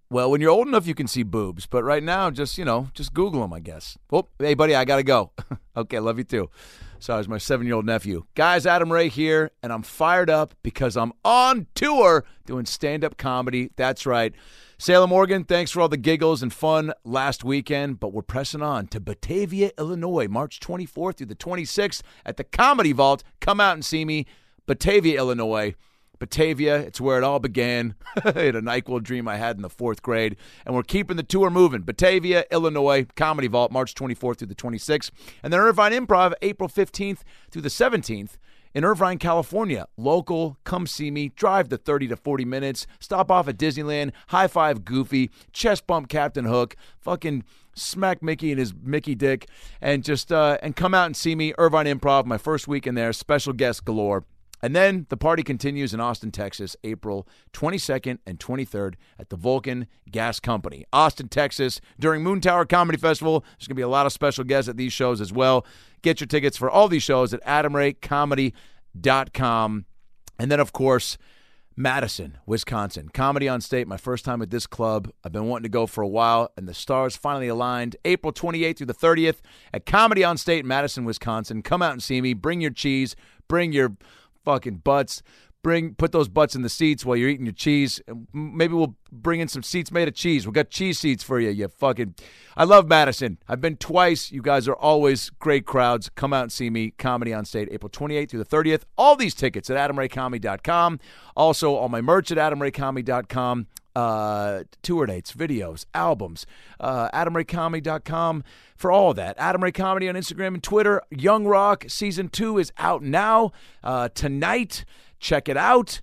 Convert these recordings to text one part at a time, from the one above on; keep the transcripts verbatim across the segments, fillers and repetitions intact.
Well, when you're old enough, you can see boobs. But right now, just, you know, just Google them, I guess. Oh, hey, buddy, I got to go. Okay, love you too. Sorry, it's my seven-year-old nephew. Guys, Adam Ray here, and I'm fired up because I'm on tour doing stand-up comedy. That's right. Salem, Oregon, thanks for all the giggles and fun last weekend, but we're pressing on to Batavia, Illinois, March twenty-fourth through the twenty-sixth at the Comedy Vault. Come out and see me. Batavia, Illinois. Batavia, it's where it all began. I had a NyQuil dream I had in the fourth grade, and we're keeping the tour moving. Batavia, Illinois, Comedy Vault, March twenty-fourth through the twenty-sixth. And then Irvine Improv, April fifteenth through the seventeenth in Irvine, California. Local, come see me, drive the thirty to forty minutes, stop off at Disneyland, high five Goofy, chest bump Captain Hook, fucking smack Mickey and his Mickey dick, and just uh, and come out and see me. Irvine Improv, my first week in there, special guests galore. And then the party continues in Austin, Texas, April twenty-second and twenty-third at the Vulcan Gas Company. Austin, Texas, during Moon Tower Comedy Festival. There's going to be a lot of special guests at these shows as well. Get your tickets for all these shows at adam ray comedy dot com. And then, of course, Madison, Wisconsin. Comedy on State, my first time at this club. I've been wanting to go for a while, and the stars finally aligned. April twenty-eighth through the thirtieth at Comedy on State, Madison, Wisconsin. Come out and see me. Bring your cheese. Bring your fucking butts. Bring put those butts in the seats while you're eating your cheese. Maybe we'll bring in some seats made of cheese. We got cheese seats for you. You fucking. I love Madison. I've been twice. You guys are always great crowds. Come out and see me. Comedy on State, April twenty-eighth through the thirtieth. All these tickets at adam ray comedy dot com. Also, all my merch at adam ray comedy dot com. Uh, tour dates, videos, albums, uh, adam ray comedy dot com for all of that. Adam Ray Comedy on Instagram and Twitter. Young Rock Season two is out now. Uh, tonight, check it out.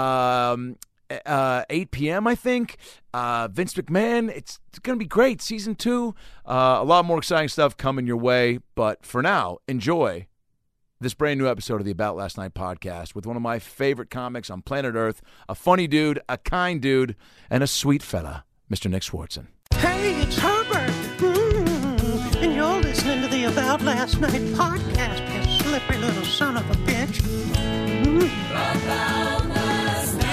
Um, uh, eight p.m., I think. Uh, Vince McMahon, it's, it's going to be great. Season two, uh, a lot more exciting stuff coming your way. But for now, enjoy this brand new episode of the About Last Night podcast with one of my favorite comics on planet Earth, a funny dude, a kind dude, and a sweet fella, Mister Nick Swardson. Hey, it's Herbert. Mm, and you're listening to the About Last Night podcast, you slippery little son of a bitch. Mm. About last night.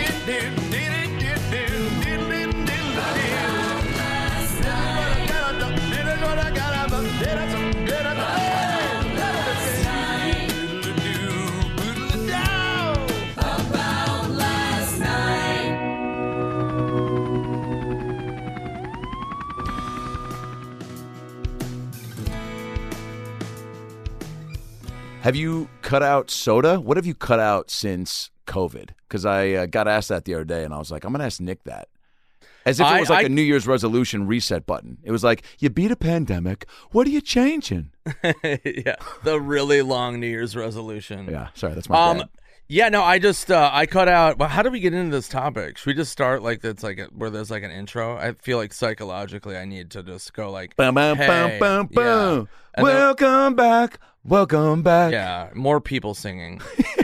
Have you cut out soda? What have you cut out since COVID? Because I uh, got asked that the other day, and I was like, I'm going to ask Nick that. As if it was I, like I, a New Year's resolution reset button. It was like, you beat a pandemic. What are you changing? Yeah, the really long New Year's resolution. Yeah, sorry, that's my um, dad. Yeah, no, I just, uh, I cut out, well, how do we get into this topic? Should we just start like that's like a, where there's like an intro? I feel like psychologically I need to just go like, Bum, bum, hey. bum, bum, Yeah. bum. And then- Welcome back. Welcome back. Yeah, more people singing.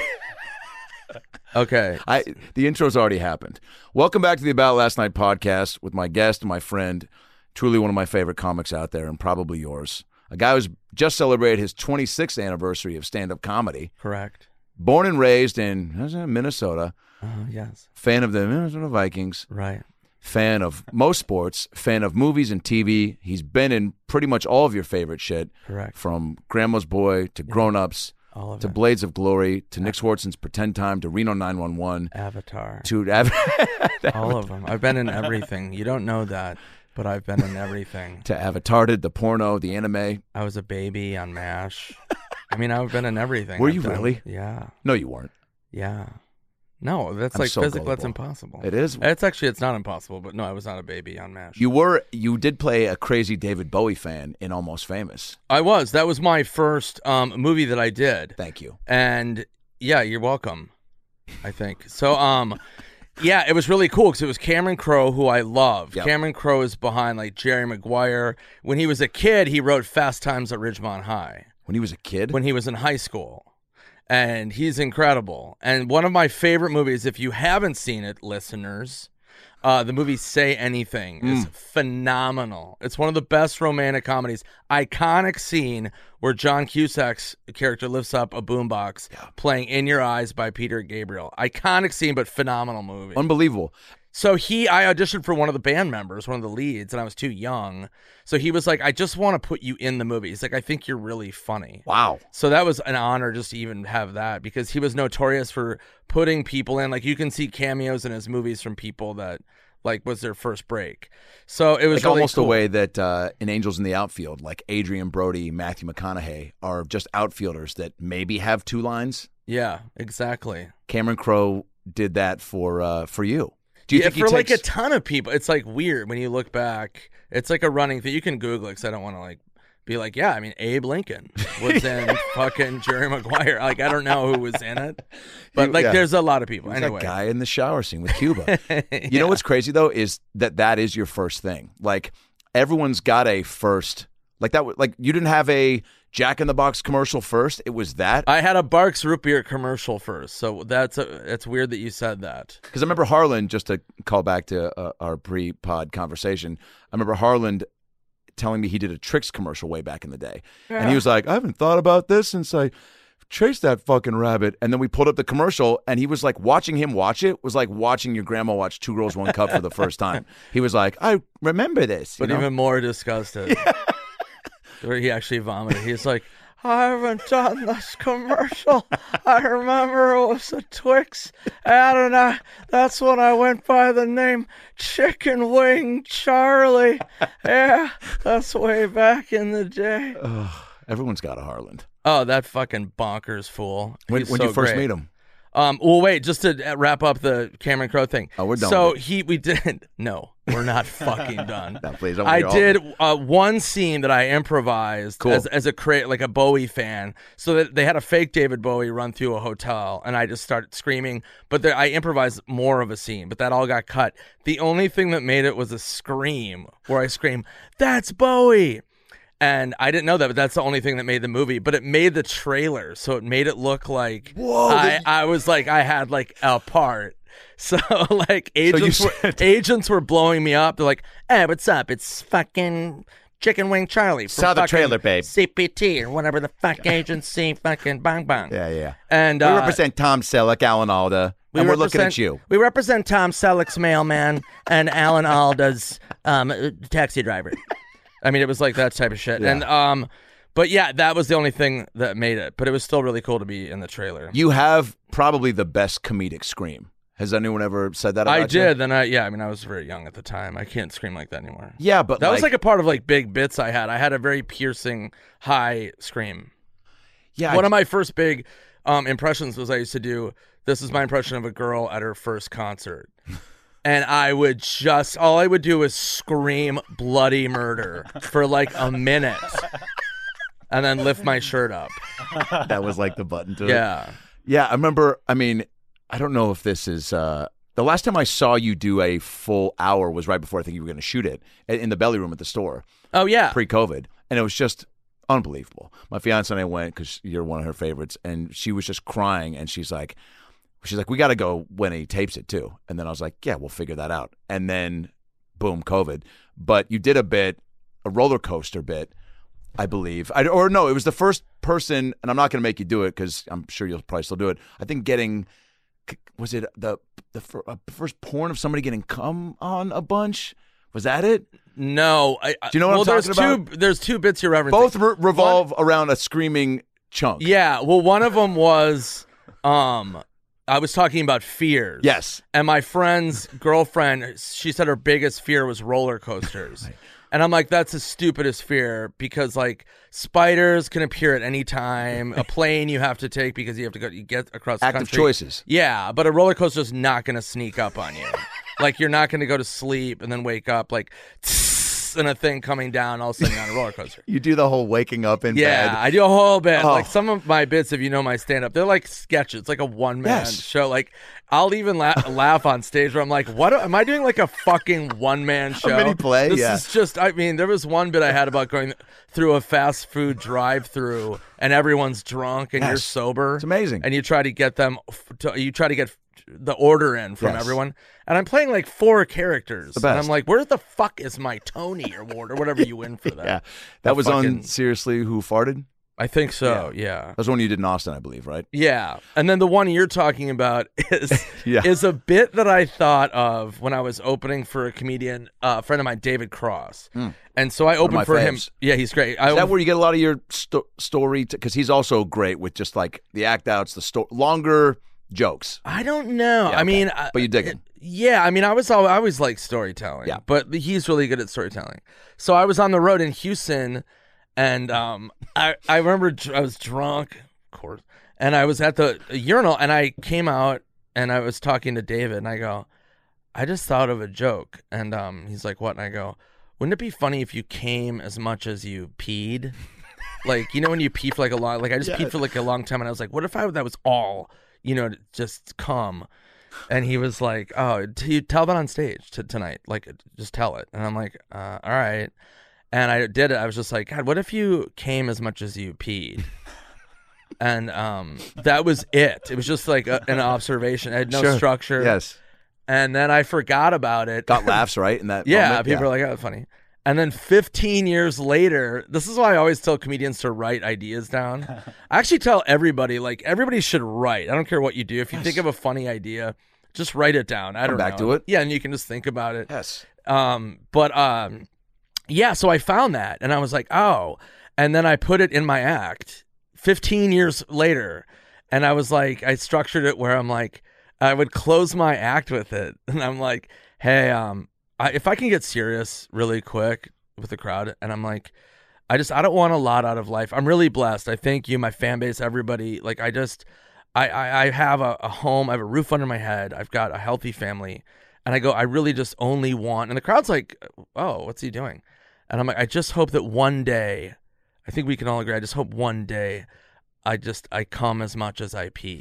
Okay. I the intro's already happened. Welcome back to the About Last Night podcast with my guest and my friend, truly one of my favorite comics out there and probably yours. A guy who's just celebrated his twenty-sixth anniversary of stand-up comedy. Correct. Born and raised in Minnesota. Uh, yes. Fan of the Minnesota Vikings. Right. Fan of most sports. Fan of movies and T V. He's been in pretty much all of your favorite shit. Correct. From Grandma's Boy to Grown Ups. All of to it. Blades of Glory, to Nick Swardson's Pretend Time, to Reno nine one one, Avatar. to Av- All of them. I've been in everything. You don't know that, but I've been in everything. to Avatarted, the porno, the anime. I was a baby on MASH. I mean, I've been in everything. Were I've you done- really? Yeah. No, you weren't. Yeah. No, that's I'm like so physical. That's gullible. impossible. It is. It's actually, it's not impossible, but no, I was not a baby on MASH. You were. You did play a crazy David Bowie fan in Almost Famous. I was. That was my first um, movie that I did. Thank you. And yeah, you're welcome, I think. So, um, yeah, it was really cool because it was Cameron Crowe, who I love. Yep. Cameron Crowe is behind like Jerry Maguire. When he was a kid, he wrote Fast Times at Ridgemont High. When he was a kid? When he was in high school. And he's incredible. And one of my favorite movies, if you haven't seen it, listeners, uh, the movie Say Anything Mm. is phenomenal. It's one of the best romantic comedies. Iconic scene where John Cusack's character lifts up a boombox Yeah. playing In Your Eyes by Peter Gabriel. Iconic scene, but phenomenal movie. Unbelievable. So he, I auditioned for one of the band members, one of the leads, and I was too young. So he was like, I just want to put you in the movie. He's like, I think you're really funny. Wow. So that was an honor just to even have that, because he was notorious for putting people in. Like, you can see cameos in his movies from people that, like, was their first break. So it was like really almost cool. the way that uh, in Angels in the Outfield, like Adrian Brody, Matthew McConaughey are just outfielders that maybe have two lines. Yeah, exactly. Cameron Crowe did that for uh, for you. Do you yeah, think he for takes... like a ton of people, it's like weird when you look back. It's like a running thing. You can Google it because I don't want to like be like, yeah, I mean, Abe Lincoln was in fucking Jerry Maguire. Like, I don't know who was in it, but like, Yeah. there's a lot of people. Who's Anyway, that guy in the shower scene with Cuba. You Yeah. know what's crazy though is that that is your first thing. Like everyone's got a first. Like that. Like you didn't have a Jack in the Box commercial first. It was that. I had a Barks root beer commercial first, so that's a, it's weird that you said that. Because I remember Harlan, just to call back to uh, our pre-pod conversation, I remember Harlan telling me he did a Trix commercial way back in the day. And he was like, I haven't thought about this since I chased that fucking rabbit. And then we pulled up the commercial, and he was like, watching him watch it was like watching your grandma watch Two Girls, One Cup for the first time. He was like, I remember this. You But know? even more disgusted. Where he actually vomited. He's like, I haven't done this commercial. I remember it was a Twix ad, and I, that's when I went by the name Chicken Wing Charlie. Yeah, that's way back in the day. Ugh, everyone's got a Harlan. Oh, that fucking bonkers fool. When, He's when so you first great. meet him. Um, well, wait, just to wrap up the Cameron Crowe thing. Oh, we're done So with it. he, we did. No, we're not fucking done. No, please, don't I hear all of it. did uh, one scene that I improvised Cool. as as a cra- like a Bowie fan. So that they had a fake David Bowie run through a hotel, and I just started screaming. But there, I improvised more of a scene, but that all got cut. The only thing that made it was a scream where I scream, "That's Bowie!" And I didn't know that, but that's the only thing that made the movie. But it made the trailer, so it made it look like Whoa, I, that- I was like I had like a part. So like agents you were said- agents were blowing me up. They're like, "Hey, what's up? It's fucking Chicken Wing Charlie from Saw the fucking trailer, babe." C P T or whatever the fuck agency fucking bang bang." Yeah, yeah. And We uh, represent Tom Selleck, Alan Alda, we and we're looking represent- at you. We represent Tom Selleck's mailman and Alan Alda's um, taxi driver. I mean, it was like that type of shit. Yeah. And um, but yeah, that was the only thing that made it. But it was still really cool to be in the trailer. You have probably the best comedic scream. Has anyone ever said that about I you? did. Then I yeah, I mean, I was very young at the time. I can't scream like that anymore. Yeah, but That like, was like a part of like big bits I had. I had a very piercing high scream. yeah, One of my first big um, impressions was I used to do, this is my impression of a girl at her first concert. And I would just, all I would do is scream bloody murder for like a minute and then lift my shirt up. that was like the button to it. Yeah. Yeah, I remember, I mean, I don't know if this is, uh, the last time I saw you do a full hour was right before I think you were going to shoot it in in the belly room at the store, Oh, yeah. pre-COVID. And it was just unbelievable. My fiance and I went because you're one of her favorites, and she was just crying, and she's like, she's like, we got to go when he tapes it too. And then I was like, yeah, we'll figure that out. And then, boom, COVID. But you did a bit, a roller coaster bit, I believe. I, or no, it was the first person, and I'm not going to make you do it because I'm sure you'll probably still do it. I think getting, was it the the fir- uh, first porn of somebody getting cum on a bunch? Was that it? No. I, Do you know what well, I'm there's talking two, There's two bits you're referencing. Both re- revolve around a screaming chunk. Yeah. Well, one of them was, um, I was talking about fears. Yes. And my friend's girlfriend, she said her biggest fear was roller coasters. And I'm like, that's the stupidest fear because like spiders can appear at any time. A plane you have to take because you have to go you get across the Active country. choices. Yeah, but a roller coaster is not going to sneak up on you. Like you're not going to go to sleep and then wake up like and a thing coming down all of a sudden on a roller coaster. You do the whole waking up in Yeah, bed. I do a whole bit. Oh. Like some of my bits, if you know my stand-up, they're like sketches. It's like a one-man Yes. show. Like I'll even la- laugh on stage where I'm like, "What am I doing? Like a fucking one-man show?" mini play, This yeah. is just. I mean, there was one bit I had about going through a fast food drive-through and everyone's drunk and you're Yes. sober. It's amazing. And you try to get them. To, you try to get the order in from Yes. everyone. And I'm playing like four characters. The And best. I'm like, where the fuck is my Tony award or whatever you win for that? Yeah. That The was fucking- on Seriously Who Farted? I think so. Yeah. yeah. That was one you did in Austin, I believe, right? Yeah. And then the one you're talking about is Yeah. is a bit that I thought of when I was opening for a comedian, uh, a friend of mine, David Cross. Mm. And so I opened my for him. faves. Yeah, he's great. I Is that op- where you get a lot of your sto- story? Because he's also great with just like the act outs, the sto- longer jokes. I don't know. Yeah, I okay. mean, I- But you dig him. Yeah, I mean, I was al- I always like storytelling. Yeah. But he's really good at storytelling. So I was on the road in Houston, and um, I I remember dr- I was drunk, of course, and I was at the urinal, and I came out, and I was talking to David, and I go, I just thought of a joke, and um, he's like, what? And I go, wouldn't it be funny if you came as much as you peed? Like, you know, when you pee for like a long, like I just Yeah. peed for like a long time, and I was like, what if I that was all, you know, just come. And he was like, oh, t- you tell that on stage t- tonight. Like, just tell it. And I'm like, uh, all right. And I did it. I was just like, God, what if you came as much as you peed? And um, that was it. It was just like a, an observation. I had no Sure. structure. Yes. And then I forgot about it. Got laughs, right? In that yeah, moment? people are like, oh, that's funny. And then fifteen years later, this is why I always tell comedians to write ideas down. I actually tell everybody, like, everybody should write. I don't care what you do. If you think of a funny idea, just write it down. I Come don't back know. to it. Yeah, and you can just think about it. Yes. Um, but um, yeah, so I found that, and I was like, oh. And then I put it in my act fifteen years later, and I was like, I structured it where I'm like, I would close my act with it, and I'm like, hey, um, I, if I can get serious really quick with the crowd, and I'm like, I just, I don't want a lot out of life. I'm really blessed. I thank you, my fan base, everybody. Like, I just, I, I, I have a, a home. I have a roof under my head. I've got a healthy family. And I go, I really just only want, and the crowd's like, oh, what's he doing? And I'm like, I just hope that one day, I think we can all agree, I just hope one day I just, I come as much as I pee.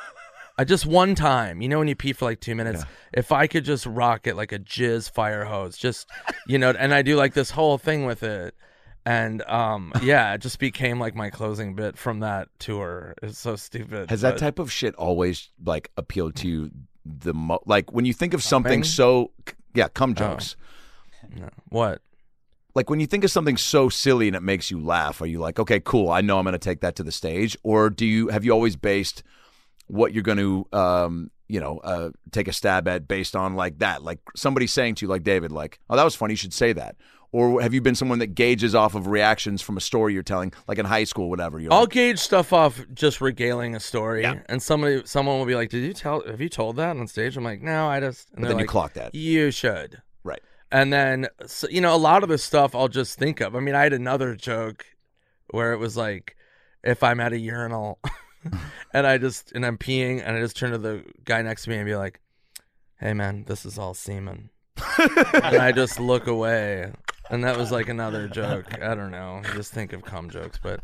I just one time, you know, when you pee for like two minutes, Yeah. if I could just rock it like a jizz fire hose, just, you know, and I do like this whole thing with it. And um, yeah, it just became like my closing bit from that tour. It's so stupid. Has that but- type of shit always like appealed to you the mo- like when you think of something Cumming? so yeah, cum Oh. jokes. No. What? Like when you think of something so silly and it makes you laugh, are you like, okay, cool, I know I'm going to take that to the stage, or do you have you always based what you're going to um, you know, uh, take a stab at based on like that, like somebody saying to you, like David, like, oh, that was funny, you should say that. Or have you been someone that gauges off of reactions from a story you're telling, like in high school, whatever? You're I'll like, gauge stuff off just regaling a story, Yeah. and somebody, someone will be like, "Did you tell? Have you told that on stage?" I'm like, "No, I just." And but they're then you like, clock that. You should. Right. And then, so, you know, a lot of the stuff I'll just think of. I mean, I had another joke where it was like, if I'm at a urinal and I just, and I'm peeing and I just turn to the guy next to me and be like, hey man, this is all semen. And I just look away. And that was like another joke. I don't know. I just think of cum jokes, but,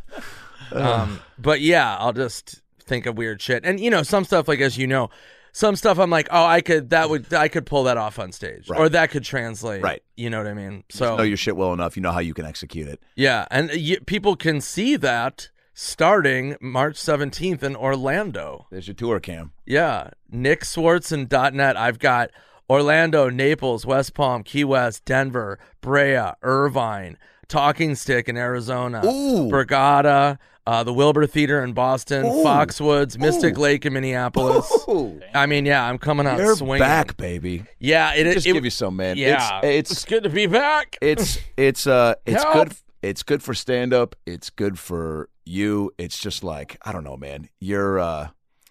um, but yeah, I'll just think of weird shit. And you know, some stuff, like, as you know, some stuff I'm like, oh, I could, that would, I could pull that off on stage, Right. or that could translate. Right. You know what I mean? You So know your shit well enough. You know how you can execute it. yeah, and y- people can see that starting March seventeenth in Orlando. There's your tour, Cam. Yeah, Nick Swartz and .net. I've got Orlando, Naples, West Palm, Key West, Denver, Brea, Irvine, Talking Stick in Arizona, Ooh. Borgata, uh, the Wilbur Theater in Boston, Ooh. Foxwoods, Mystic Ooh. Lake in Minneapolis. Ooh. I mean, yeah, I'm coming out You're swinging. back, baby. Yeah, it is. Just it, give you some, man. Yeah, It's it's it's good to be back. it's it's uh it's Help. good it's good for stand up. It's good for you. It's just like, I don't know, man. You're uh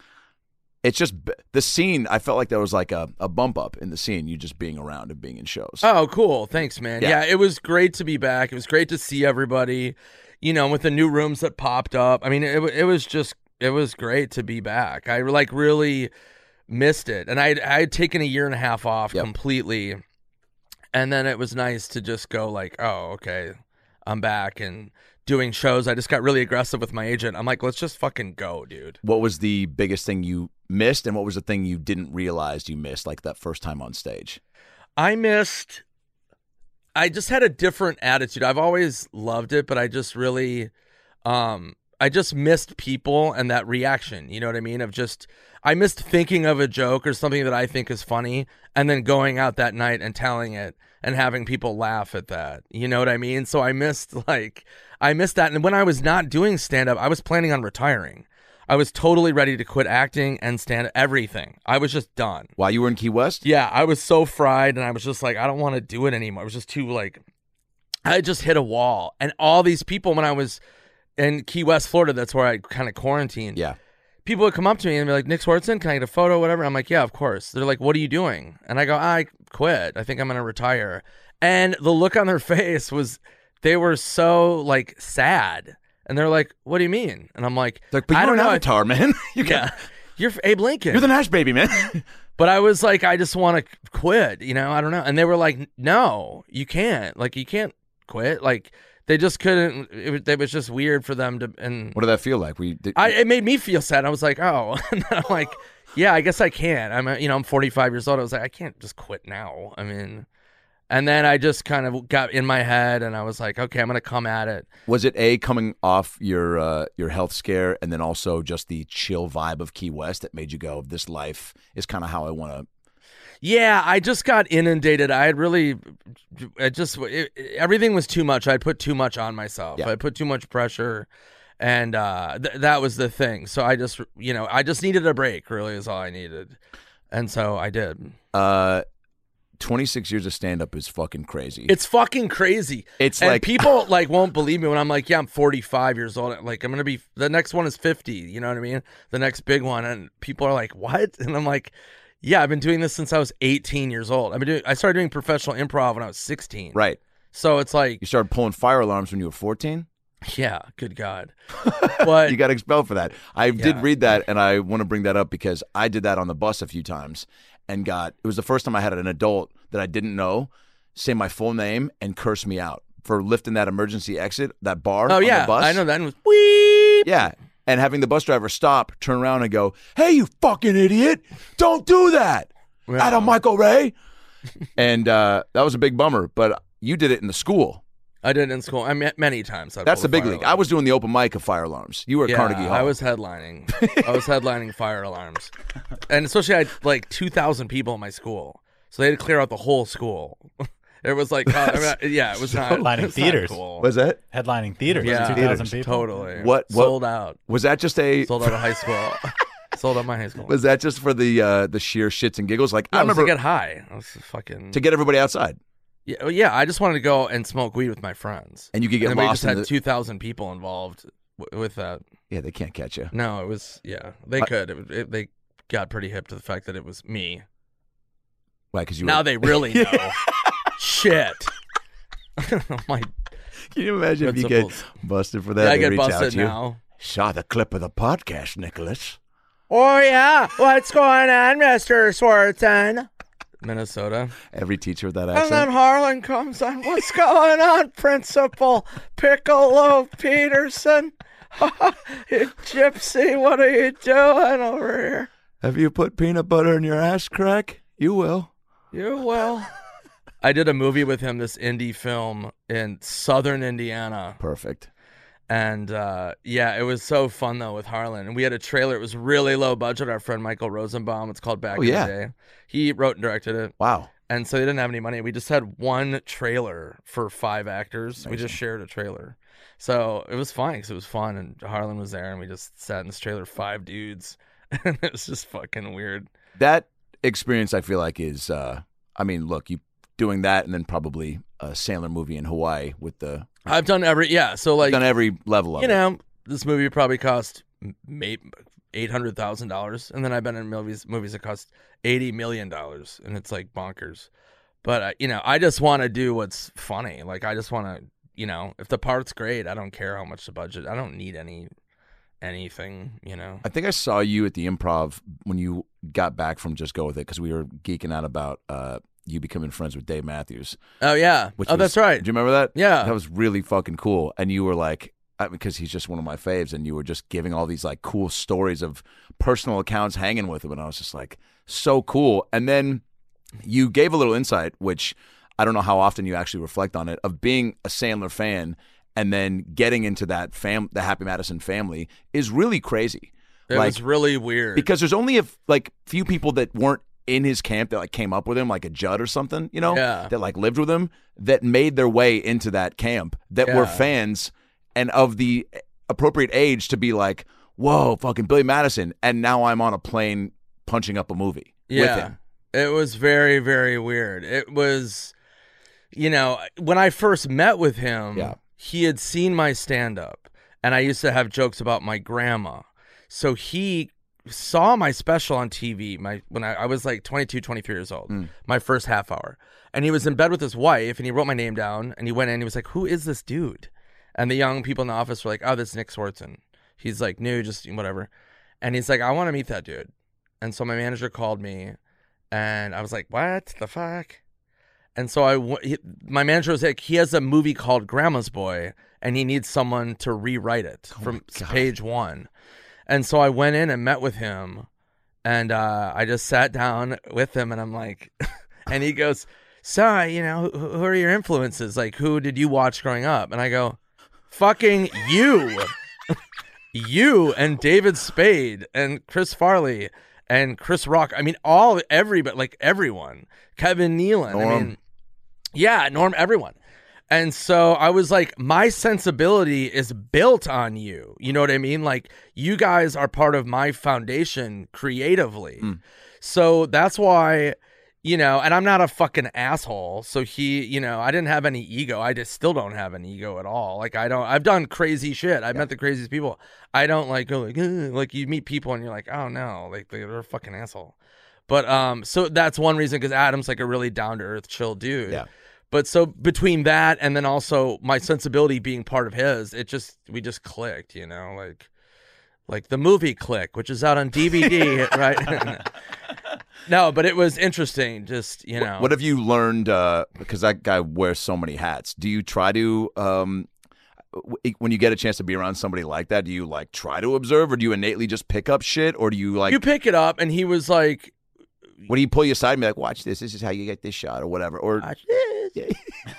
it's just b- the scene. I felt like there was like a, a bump up in the scene, you just being around and being in shows. Oh, cool. Thanks, man. Yeah. Yeah. It was great to be back. It was great to see everybody, you know, with the new rooms that popped up. I mean, it, it was just, it was great to be back. I like really missed it. And I I had taken a year and a half off Yep. completely. And then it was nice to just go like, oh, okay, I'm back and doing shows. I just got really aggressive with my agent. I'm like, let's just fucking go, dude. What was the biggest thing you missed, and what was the thing you didn't realize you missed, like that first time on stage? I missed, I just had a different attitude. I've always loved it, but I just really, um, I just missed people and that reaction. You know what I mean? Of just, I missed thinking of a joke or something that I think is funny and then going out that night and telling it and having people laugh at that. You know what I mean? So I missed like, I missed that. And when I was not doing stand-up, I was planning on retiring. I was totally ready to quit acting and stand everything. I was just done. While you were in Key West? Yeah, I was so fried and I was just like, I don't want to do it anymore. It was just too like, I just hit a wall. And all these people, when I was in Key West, Florida, that's where I kind of quarantined. Yeah. People would come up to me and be like, Nick Swartzen, can I get a photo, whatever? I'm like, yeah, of course. They're like, what are you doing? And I go, I quit. I think I'm going to retire. And the look on their face was, they were so like sad. And they're like, what do you mean? And I'm like, like but I you're don't an know. Avatar, man. You yeah. You're Abe Lincoln. You're the Nash baby, man. But I was like, I just want to quit, you know? I don't know. And they were like, no, you can't. Like, you can't quit. Like, they just couldn't. It was, it was just weird for them to. And what did that feel like? We did, I, it made me feel sad. I was like, oh. And then I'm like, yeah, I guess I can't. I'm, a, you know, I'm forty-five years old. I was like, I can't just quit now. I mean, and then I just kind of got in my head and I was like, okay, I'm going to come at it. Was it A, coming off your uh, your health scare, and then also just the chill vibe of Key West that made you go, this life is kind of how I want to? Yeah, I just got inundated. I had really, it just, it, everything was too much. I put too much on myself. Yeah. I put too much pressure. And uh, th- that was the thing. So I just, you know, I just needed a break, really, is all I needed. And so I did. Uh, twenty-six years of stand-up is fucking crazy. It's fucking crazy. It's and like people like won't believe me when I'm like, yeah, I'm forty-five years old. Like I'm gonna be. The next one is fifty. You know what I mean? The next big one, and people are like, what? And I'm like, yeah, I've been doing this since I was eighteen years old. I've been doing. I started doing professional improv when I was sixteen. Right. So it's like you started pulling fire alarms when you were fourteen. Yeah, good God. But you got expelled for that. I Yeah. did read that, and I want to bring that up because I did that on the bus a few times and got, it was the first time I had an adult that I didn't know say my full name and curse me out for lifting that emergency exit, that bar oh on yeah, the bus. I know that and it was weep. Yeah, and having the bus driver stop, turn around and go, hey, you fucking idiot, don't do that. Yeah. Adam Michael Ray. And uh, that was a big bummer, but you did it in the school. I did it in school. I mean, many times. I'd That's pull the big fire league. alarm. I was doing the open mic of fire alarms. You were at yeah, Carnegie Hall. I was headlining. I was headlining fire alarms, and especially I had like two thousand people in my school, so they had to clear out the whole school. It was like, uh, I mean, yeah, it was not Headlining it's not theaters. cool. Was that? Headlining theaters, Yeah, two thousand people. Totally. What- what- Sold out. Was that just a? Sold out of high school. Sold out my high school. Was that just for the uh, the sheer shits and giggles? Like Yeah, I it was remember to get high. I was fucking. to get everybody outside, Yeah, well, yeah, I just wanted to go and smoke weed with my friends. and you could get and then we lost just in had the. two thousand people involved w- with that. Yeah, they can't catch you. No, it was, yeah, they I- could. It, it, they got pretty hip to the fact that it was me. Why? Because you. Now were, they really know. Shit. My Can you imagine if you principles. get busted for that? Yeah, I They get reach out busted to you. now. Saw the clip of the podcast, Nicholas. Oh, yeah. What's going on, Mister Swartzen? Minnesota. Every teacher with that And then accent. Harlan comes on. What's going on, Principal Piccolo Peterson? You gypsy, what are you doing over here? Have you put peanut butter in your ass crack? You will. You will. I did a movie with him, this indie film in southern Indiana. Perfect. And uh, yeah, it was so fun though with Harlan. And we had a trailer. It was really low budget. Our friend Michael Rosenbaum, it's called Back Oh, in yeah. the Day. He wrote and directed it. Wow. And so they didn't have any money. We just had one trailer for five actors. We just shared a trailer. So it was fun because it was fun. And Harlan was there and we just sat in this trailer, five dudes. And it was just fucking weird. That experience, I feel like, is. Uh, I mean, look, you doing that, and then probably a Sandler movie in Hawaii with the. I've done every, yeah. So like, done every level of you it. know, this movie probably cost maybe eight hundred thousand dollars, and then I've been in movies movies that cost eighty million dollars, and it's like bonkers. But uh, you know, I just want to do what's funny. Like I just want to, you know, if the part's great, I don't care how much the budget. I don't need any anything. You know. I think I saw you at the Improv when you got back from Just Go With It, because we were geeking out about uh, you becoming friends with Dave Matthews. Oh yeah. Which oh, was- that's right. Do you remember that? Yeah. That was really fucking cool. And you were like, I- because he's just one of my faves, and you were just giving all these like cool stories of personal accounts hanging with him, and I was just like, so cool. And then you gave a little insight, which I don't know how often you actually reflect on it, of being a Sandler fan and then getting into that fam, the Happy Madison family is really crazy. It like, was really weird because there's only a like few people that weren't in his camp that like came up with him, like a Judd or something, you know, yeah. that like lived with him, that made their way into that camp, that yeah. were fans and of the appropriate age to be like, whoa, fucking Billy Madison, and now I'm on a plane punching up a movie yeah. with him. It was very, very weird. It was, you know, when I first met with him, yeah. he had seen my stand-up, and I used to have jokes about my grandma. So he saw my special on T V my when I, I was like twenty-two, twenty-three years old, mm. my first half hour. And he was in bed with his wife, and he wrote my name down, and he went in, and he was like, who is this dude? And the young people in the office were like, oh, this is Nick Swartzen. He's like, new, just whatever. And he's like, I want to meet that dude. And so my manager called me, and I was like, what the fuck? And so I, he, my manager was like, he has a movie called Grandma's Boy, and he needs someone to rewrite it oh from page one. And so I went in and met with him, and uh, I just sat down with him, and I'm like, and he goes, so, you know, who, who are your influences? Like, who did you watch growing up? And I go, fucking you. You and David Spade and Chris Farley and Chris Rock. I mean, all, everybody, like everyone. Kevin Nealon. Norm. I mean, yeah, Norm, everyone. And so I was like, my sensibility is built on you. You know what I mean? Like, you guys are part of my foundation creatively. Mm. So that's why, you know, and I'm not a fucking asshole. So he, you know, I didn't have any ego. I just still don't have an ego at all. Like, I don't, I've done crazy shit. I've yeah. met the craziest people. I don't like go like, ugh. Like you meet people and you're like, oh no, like they're a fucking asshole. But, um, so that's one reason, because Adam's like a really down to earth, chill dude. Yeah. But so between that and then also my sensibility being part of his, it just, we just clicked, you know, like, like the movie Click, which is out on D V D, right? No, but it was interesting. Just, you know. What have you learned? Uh, because that guy wears so many hats. Do you try to, um, w- when you get a chance to be around somebody like that, do you like try to observe, or do you innately just pick up shit, or do you like? You pick it up, and he was like, when he pull you aside and be like, watch this, this is how you get this shot or whatever. Or watch this.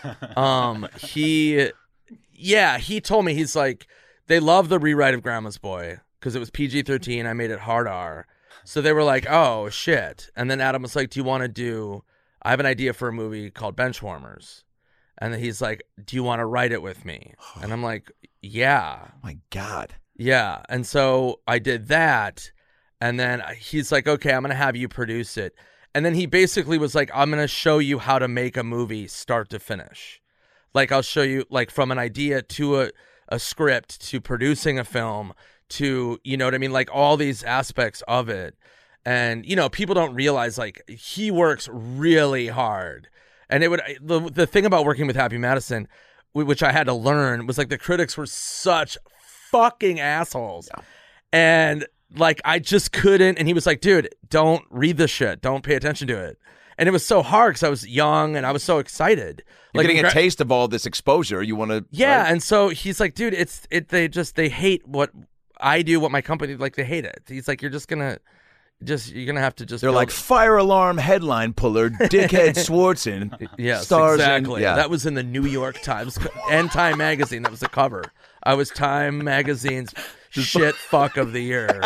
um, he, yeah, he told me, he's like, they love the rewrite of Grandma's Boy because it was P G thirteen. I made it hard R. So they were like, oh, shit. And then Adam was like, do you want to do, I have an idea for a movie called Benchwarmers. And then he's like, do you want to write it with me? And I'm like, yeah. Oh my God. Yeah. And so I did that. And then he's like, okay, I'm going to have you produce it. And then he basically was like, I'm going to show you how to make a movie start to finish. Like, I'll show you, like, from an idea to a, a script to producing a film to, you know what I mean? Like, all these aspects of it. And, you know, people don't realize, like, he works really hard. And it would, the, the thing about working with Happy Madison, which I had to learn, was like the critics were such fucking assholes. Yeah. And like, I just couldn't. And he was like, dude, don't read this shit. Don't pay attention to it. And it was so hard because I was young and I was so excited. You're like, getting a gra- taste of all this exposure. You want to, yeah. right? And so he's like, dude, it's it. They just they hate what I do, what my company like. They hate it. He's like, you're just gonna, just you're gonna have to just. They're build- like, fire alarm headline puller, dickhead Swartzen. Yes, stars exactly. in, yeah. That was in the New York Times and Time Magazine. That was the cover. I was Time Magazine's shit fuck of the year.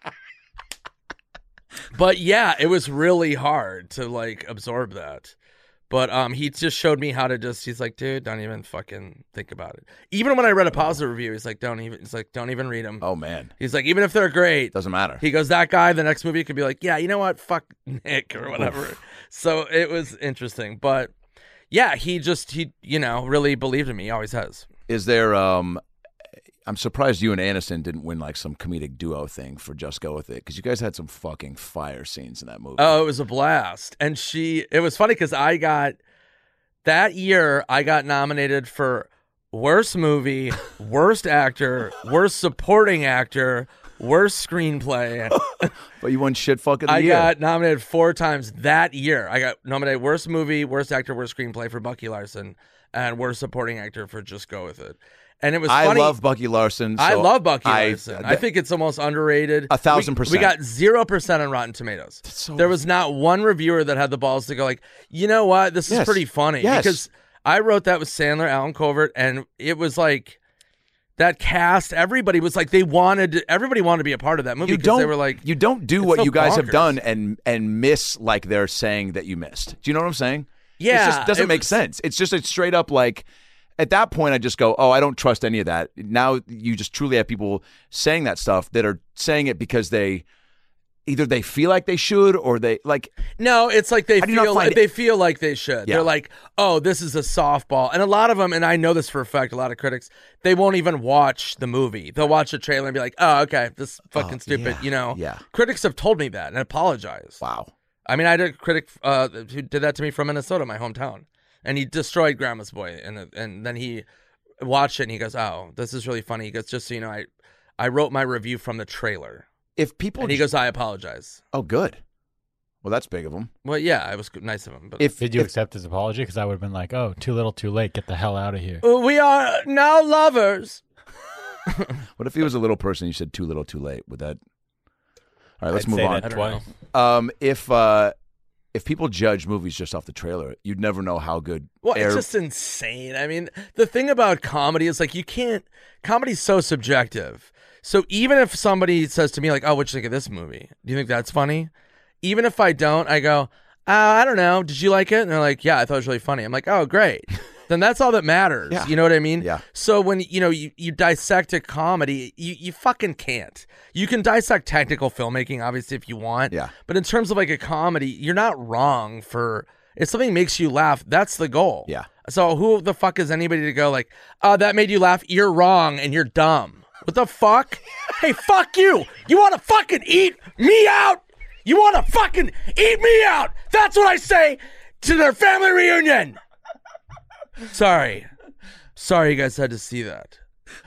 But yeah, it was really hard to like absorb that. But um, he just showed me how to just. He's like, dude, don't even fucking think about it. Even when I read a positive review, he's like, don't even. He's like, don't even read them. Oh man. He's like, even if they're great, doesn't matter. He goes, that guy, the next movie could be like, yeah, you know what, fuck Nick or whatever. Oof. So it was interesting, but yeah, he just he you know really believed in me. He always has. Is there um. I'm surprised you and Aniston didn't win like some comedic duo thing for Just Go With It, because you guys had some fucking fire scenes in that movie. Oh, it was a blast. And she, it was funny because I got, that year, I got nominated for worst movie, worst actor, worst supporting actor, worst screenplay. But you won shit fucking the I year. got nominated four times that year. I got nominated worst movie, worst actor, worst screenplay for Bucky Larson, and worst supporting actor for Just Go With It. And it was I funny. love Bucky Larson. So I love Bucky I, Larson. th- I think it's the most underrated. A thousand we, percent. We got zero percent on Rotten Tomatoes. So there was not one reviewer that had the balls to go like, you know what, this yes. is pretty funny. Yes. Because I wrote that with Sandler, Alan Covert, and it was like that cast. Everybody was like they wanted. Everybody wanted to be a part of that movie You because don't. they were like, you don't do what so you guys have bonkers. done and and miss like they're saying that you missed. Do you know what I'm saying? Yeah, it just doesn't it make was- sense. It's just it's straight up like. At that point, I just go, oh, I don't trust any of that. Now you just truly have people saying that stuff that are saying it because they either they feel like they should or they like. No, it's like they How do you not feel find like it- they feel like they should. Yeah. They're like, oh, this is a softball, and a lot of them, and I know this for a fact. A lot of critics, they won't even watch the movie. They'll watch the trailer and be like, oh, okay, this is fucking Oh, stupid. yeah, You know, yeah. Critics have told me that and apologized. Wow. I mean, I had a critic uh, who did that to me from Minnesota, my hometown, and he destroyed Grandma's Boy, and and then he watched it and he goes, oh, this is really funny. He goes, just so you know, I I wrote my review from the trailer, If people, and he goes, I apologize. oh, good. Well, that's big of them. Well, yeah, it was nice of him, but If Did you if, accept his apology? Because I would have been like, oh, too little, too late. Get the hell out of here. we are now lovers. what if he was a little person? You said too little, too late. Would that? All right, let's I'd move say on. that I don't twice. Um, if uh, if people judge movies just off the trailer, you'd never know how good. Well, air- it's just insane. I mean, the thing about comedy is like you can't. Comedy's so subjective. So even if somebody says to me like, "Oh, what you think of this movie? Do you think that's funny?" Even if I don't, I go, uh, "I don't know. Did you like it?" And they're like, "Yeah, I thought it was really funny." I'm like, "Oh, great." Then that's all that matters. Yeah. You know what I mean? Yeah. So when you know you, you dissect a comedy, you, you fucking can't. You can dissect technical filmmaking, obviously, if you want. Yeah. But in terms of like a comedy, you're not wrong for if something makes you laugh, that's the goal. Yeah. So who the fuck is anybody to go like, oh, that made you laugh? You're wrong and you're dumb. What the fuck? Hey, fuck you. You want to fucking eat me out? You want to fucking eat me out? That's what I say to their family reunion. Sorry. Sorry you guys had to see that.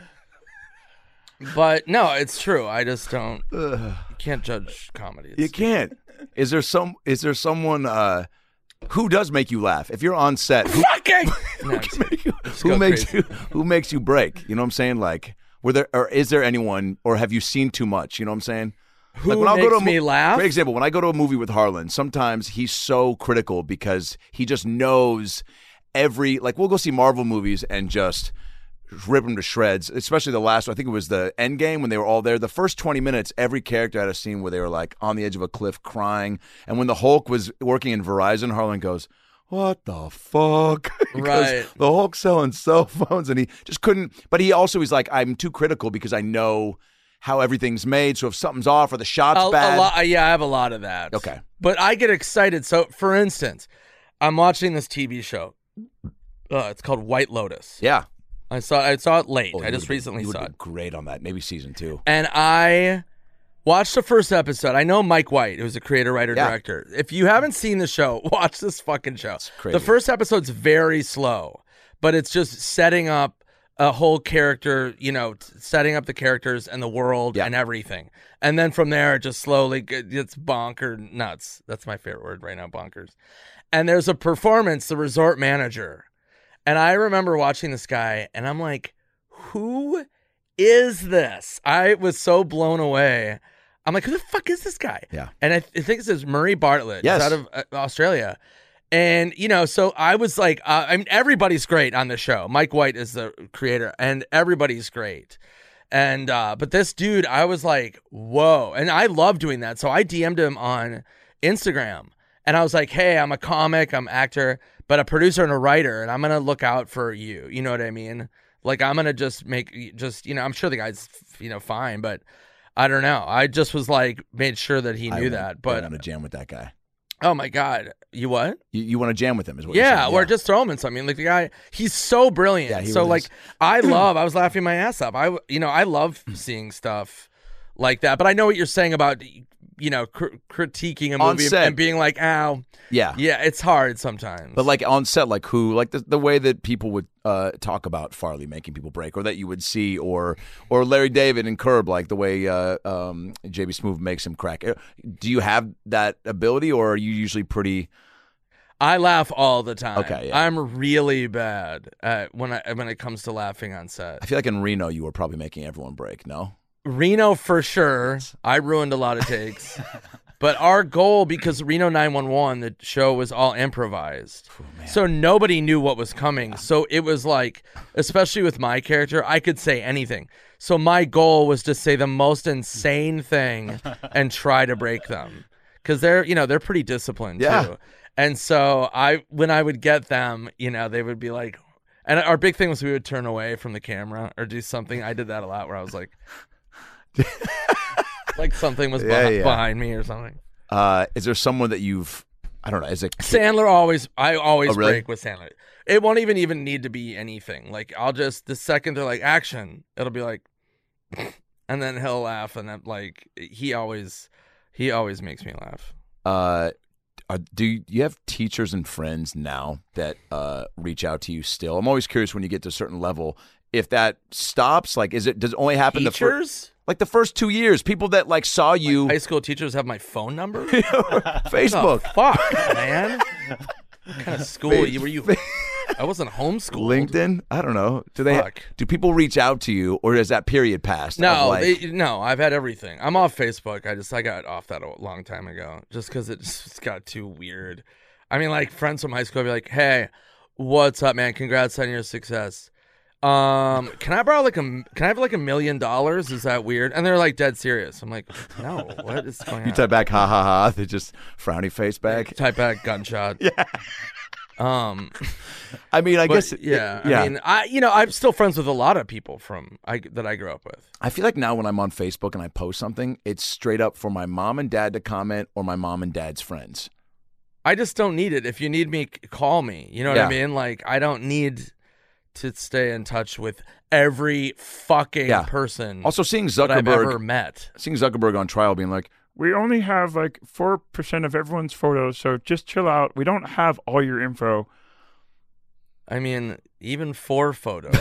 But no, it's true. I just don't. You can't judge comedy. You It's- can't. Is there some? Is there someone uh, who does make you laugh? If you're on set, who, Fucking. No, can make you- Just who go makes crazy. you? Who makes you break? You know what I'm saying? Like, were there or is there anyone, or have you seen too much? You know what I'm saying? Who like when I'll makes go to a me mo- laugh? Great example. When I go to a movie with Harlan, sometimes he's so critical because he just knows every. Like we'll go see Marvel movies and just rip them to shreds. Especially the last one. I think it was the Endgame when they were all there. The first twenty minutes, every character had a scene where they were like on the edge of a cliff crying. And when the Hulk was working in Verizon, Harlan goes, "What the fuck?" Because Right. the Hulk's selling cell phones, and he just couldn't. But he also was like, "I'm too critical because I know how everything's made. So if something's off or the shot's a, bad, a lot, yeah, I have a lot of that. Okay. But I get excited. So, for instance, I'm watching this T V show. Uh, it's called White Lotus. yeah, I saw I saw it late. Oh, I you just would've been- recently you saw would've it. been great on that. Maybe season two. And I watched the first episode. I know Mike White, who's a creator, writer, Yeah. director. If you haven't seen the show, watch this fucking show. crazy. The first episode's very slow, but it's just setting up a whole character, you know, t- setting up the characters and the world Yeah. and everything. And then from there, it just slowly g- it's bonker nuts. That's my favorite word right now, bonkers. And there's a performance, the resort manager. And I remember watching this guy, and I'm like, who is this? I was so blown away. I'm like, who the fuck is this guy? Yeah. And I, th- I think it says Murray Bartlett. Yes. He's out of uh, Australia. And, you know, so I was like, uh, I mean, everybody's great on the show. Mike White is the creator, and everybody's great. And, uh, but this dude, I was like, whoa. And I love doing that. So I D M'd him on Instagram. And I was like, hey, I'm a comic, I'm an actor, but a producer and a writer, and I'm going to look out for you. You know what I mean? Like, I'm going to just make, just, you know, I'm sure the guy's, you know, fine, but I don't know. I just was like, made sure that he I knew want- that. I But, want to jam with that guy. oh my God. You what? You, you want to jam with him? Is what? you're Yeah, saying. or just throw him in something. Like the guy, he's so brilliant. Yeah, he so really like, is. I love. I was laughing my ass up. I, you know, I love seeing stuff like that. But I know what you're saying about, you know, cr- critiquing a On movie set. and being like, ow. yeah. Yeah, it's hard sometimes. But like on set, like who, like the, the way that people would uh, talk about Farley making people break, or that you would see, or or Larry David and Curb, like the way uh, um, J B Smoove makes him crack. Do you have that ability, or are you usually pretty? I laugh all the time. Okay, yeah. I'm really bad at when I when it comes to laughing on set. I feel like in Reno, you were probably making everyone break. No. Reno for sure. I ruined a lot of takes. But our goal, because Reno nine one one, the show was all improvised. Oh, so nobody knew what was coming. So it was like, especially with my character, I could say anything. So my goal was to say the most insane thing and try to break them. Because they're, you know, they're pretty disciplined yeah. too. And so I, when I would get them, you know, they would be like, and our big thing was we would turn away from the camera or do something. I did that a lot where I was like, like something was yeah, beh- yeah. behind me or something. Uh, is there someone that you've, I don't know, is it Sandler always, I always oh, really? break with Sandler. It won't even even need to be anything. Like I'll just, the second they're like action, it'll be like, and then he'll laugh and then like, he always, he always makes me laugh. Uh, are, do you, you have teachers and friends now that uh, reach out to you still? I'm always curious when you get to a certain level, if that stops, like, is it, does it only happen the Teachers? first, like the first two years, people that like saw you. Like high school teachers have my phone number? Facebook. What the fuck, man? What kind of school you were you? I wasn't homeschooled. LinkedIn? I don't know. Do they? Fuck. Do people reach out to you, or is that period passed? of, No, like, they, no, I've had everything. I'm off Facebook. I just I got off that a long time ago, just because it just got too weird. I mean, like friends from high school be like, "Hey, what's up, man? Congrats on your success. Um, can I borrow like a can I have like a million dollars? Is that weird?" And they're like dead serious. I'm like, "No, what is going on?" you type back, ha ha ha. They just frowny face back. Type back gunshot. Yeah. Um, I mean, I but, guess. yeah, yeah. I mean, I you know I'm still friends with a lot of people from I that I grew up with. I feel like now when I'm on Facebook and I post something, it's straight up for my mom and dad to comment or my mom and dad's friends. I just don't need it. If you need me, c- call me. You know what Yeah. I mean? Like, I don't need to stay in touch with every fucking Yeah. person Also, seeing that I've ever Zuckerberg, met. seeing Zuckerberg on trial, being like, We only have like four percent of everyone's photos, so just chill out. We don't have all your info. I mean, even four photos.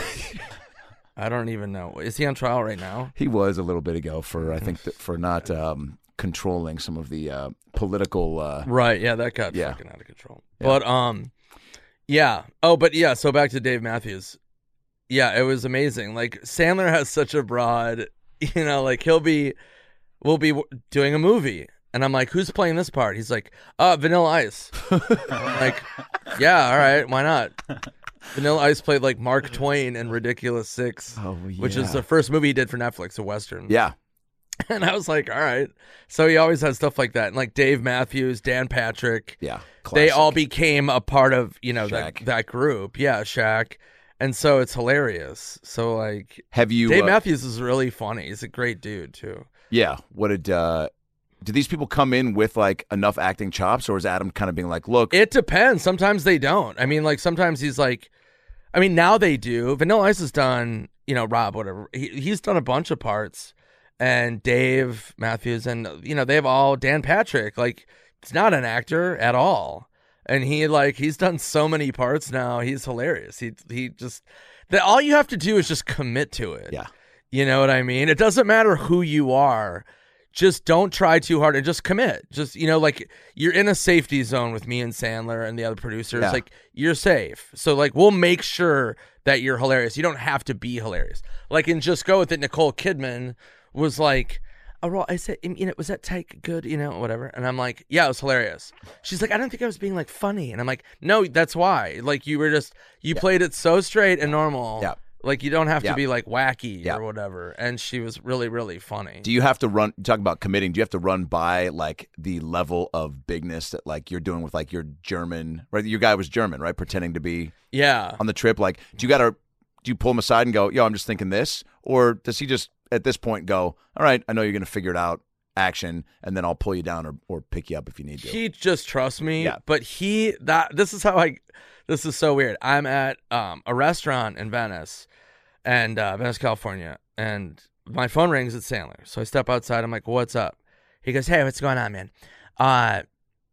I don't even know. Is he on trial right now? he was a little bit ago for I think that for not um, controlling some of the uh, political. Uh, Right. Yeah, that got Yeah. fucking out of control. Yeah. But um, yeah. Oh, but yeah. So back to Dave Matthews. Yeah, it was amazing. Like Sandler has such a broad, you know, like he'll be, we'll be w- doing a movie, and I'm like, who's playing this part? He's like, uh, Vanilla Ice. I'm like, yeah, all right, why not? Vanilla Ice played like Mark Twain in Ridiculous Six, oh, which is yeah. the first movie he did for Netflix, a Western. yeah. And I was like, all right. So he always has stuff like that. And like Dave Matthews, Dan Patrick, Yeah. they Classic. all became a part of, you know, that, Shaq. that group. Yeah, Shaq. And so it's hilarious. So like Have you? Dave uh, Matthews is really funny. He's a great dude too. Yeah. What did? Uh, did these people come in with like enough acting chops, or is Adam kind of being like, look? It depends. Sometimes they don't. I mean, like sometimes he's like, I mean, now they do. Vanilla Ice has done, you know, Rob, whatever. He, he's done a bunch of parts. And Dave Matthews and, you know, they have all, Dan Patrick, like, he's not an actor at all. And he, like, he's done so many parts now. He's hilarious. He, he just, that all you have to do is just commit to it. Yeah. You know what I mean? It doesn't matter who you are. Just don't try too hard and just commit. Just, you know, like you're in a safety zone with me and Sandler and the other producers. Yeah. Like you're safe. So like we'll make sure that you're hilarious. You don't have to be hilarious. Like in Just Go With It, Nicole Kidman was like, oh, well, I said, you know, was that take good, you know, whatever. And I'm like, yeah, it was hilarious. She's like, I don't think I was being like funny. And I'm like, no, that's why. Like you were just, you played it so straight and normal. Yeah. Like you don't have Yeah. to be like wacky Yeah. or whatever. And she was really, really funny. Do you have to run? Talk about committing. Do you have to run by like the level of bigness that like you're doing with like your German? Right, your guy was German, right? Pretending to be Yeah. on the trip. Like, do you got to? Do you pull him aside and go, "Yo, I'm just thinking this," or does he just at this point go, "All right, I know you're going to figure it out, action, and then I'll pull you down or, or pick you up if you need to." He just trusts me. Yeah. But he that this is how I this is so weird. I'm at um, a restaurant in Venice and uh, Venice, California, and my phone rings at Sandler. So I step outside. I'm like, "What's up?" He goes, "Hey, what's going on, man? Uh,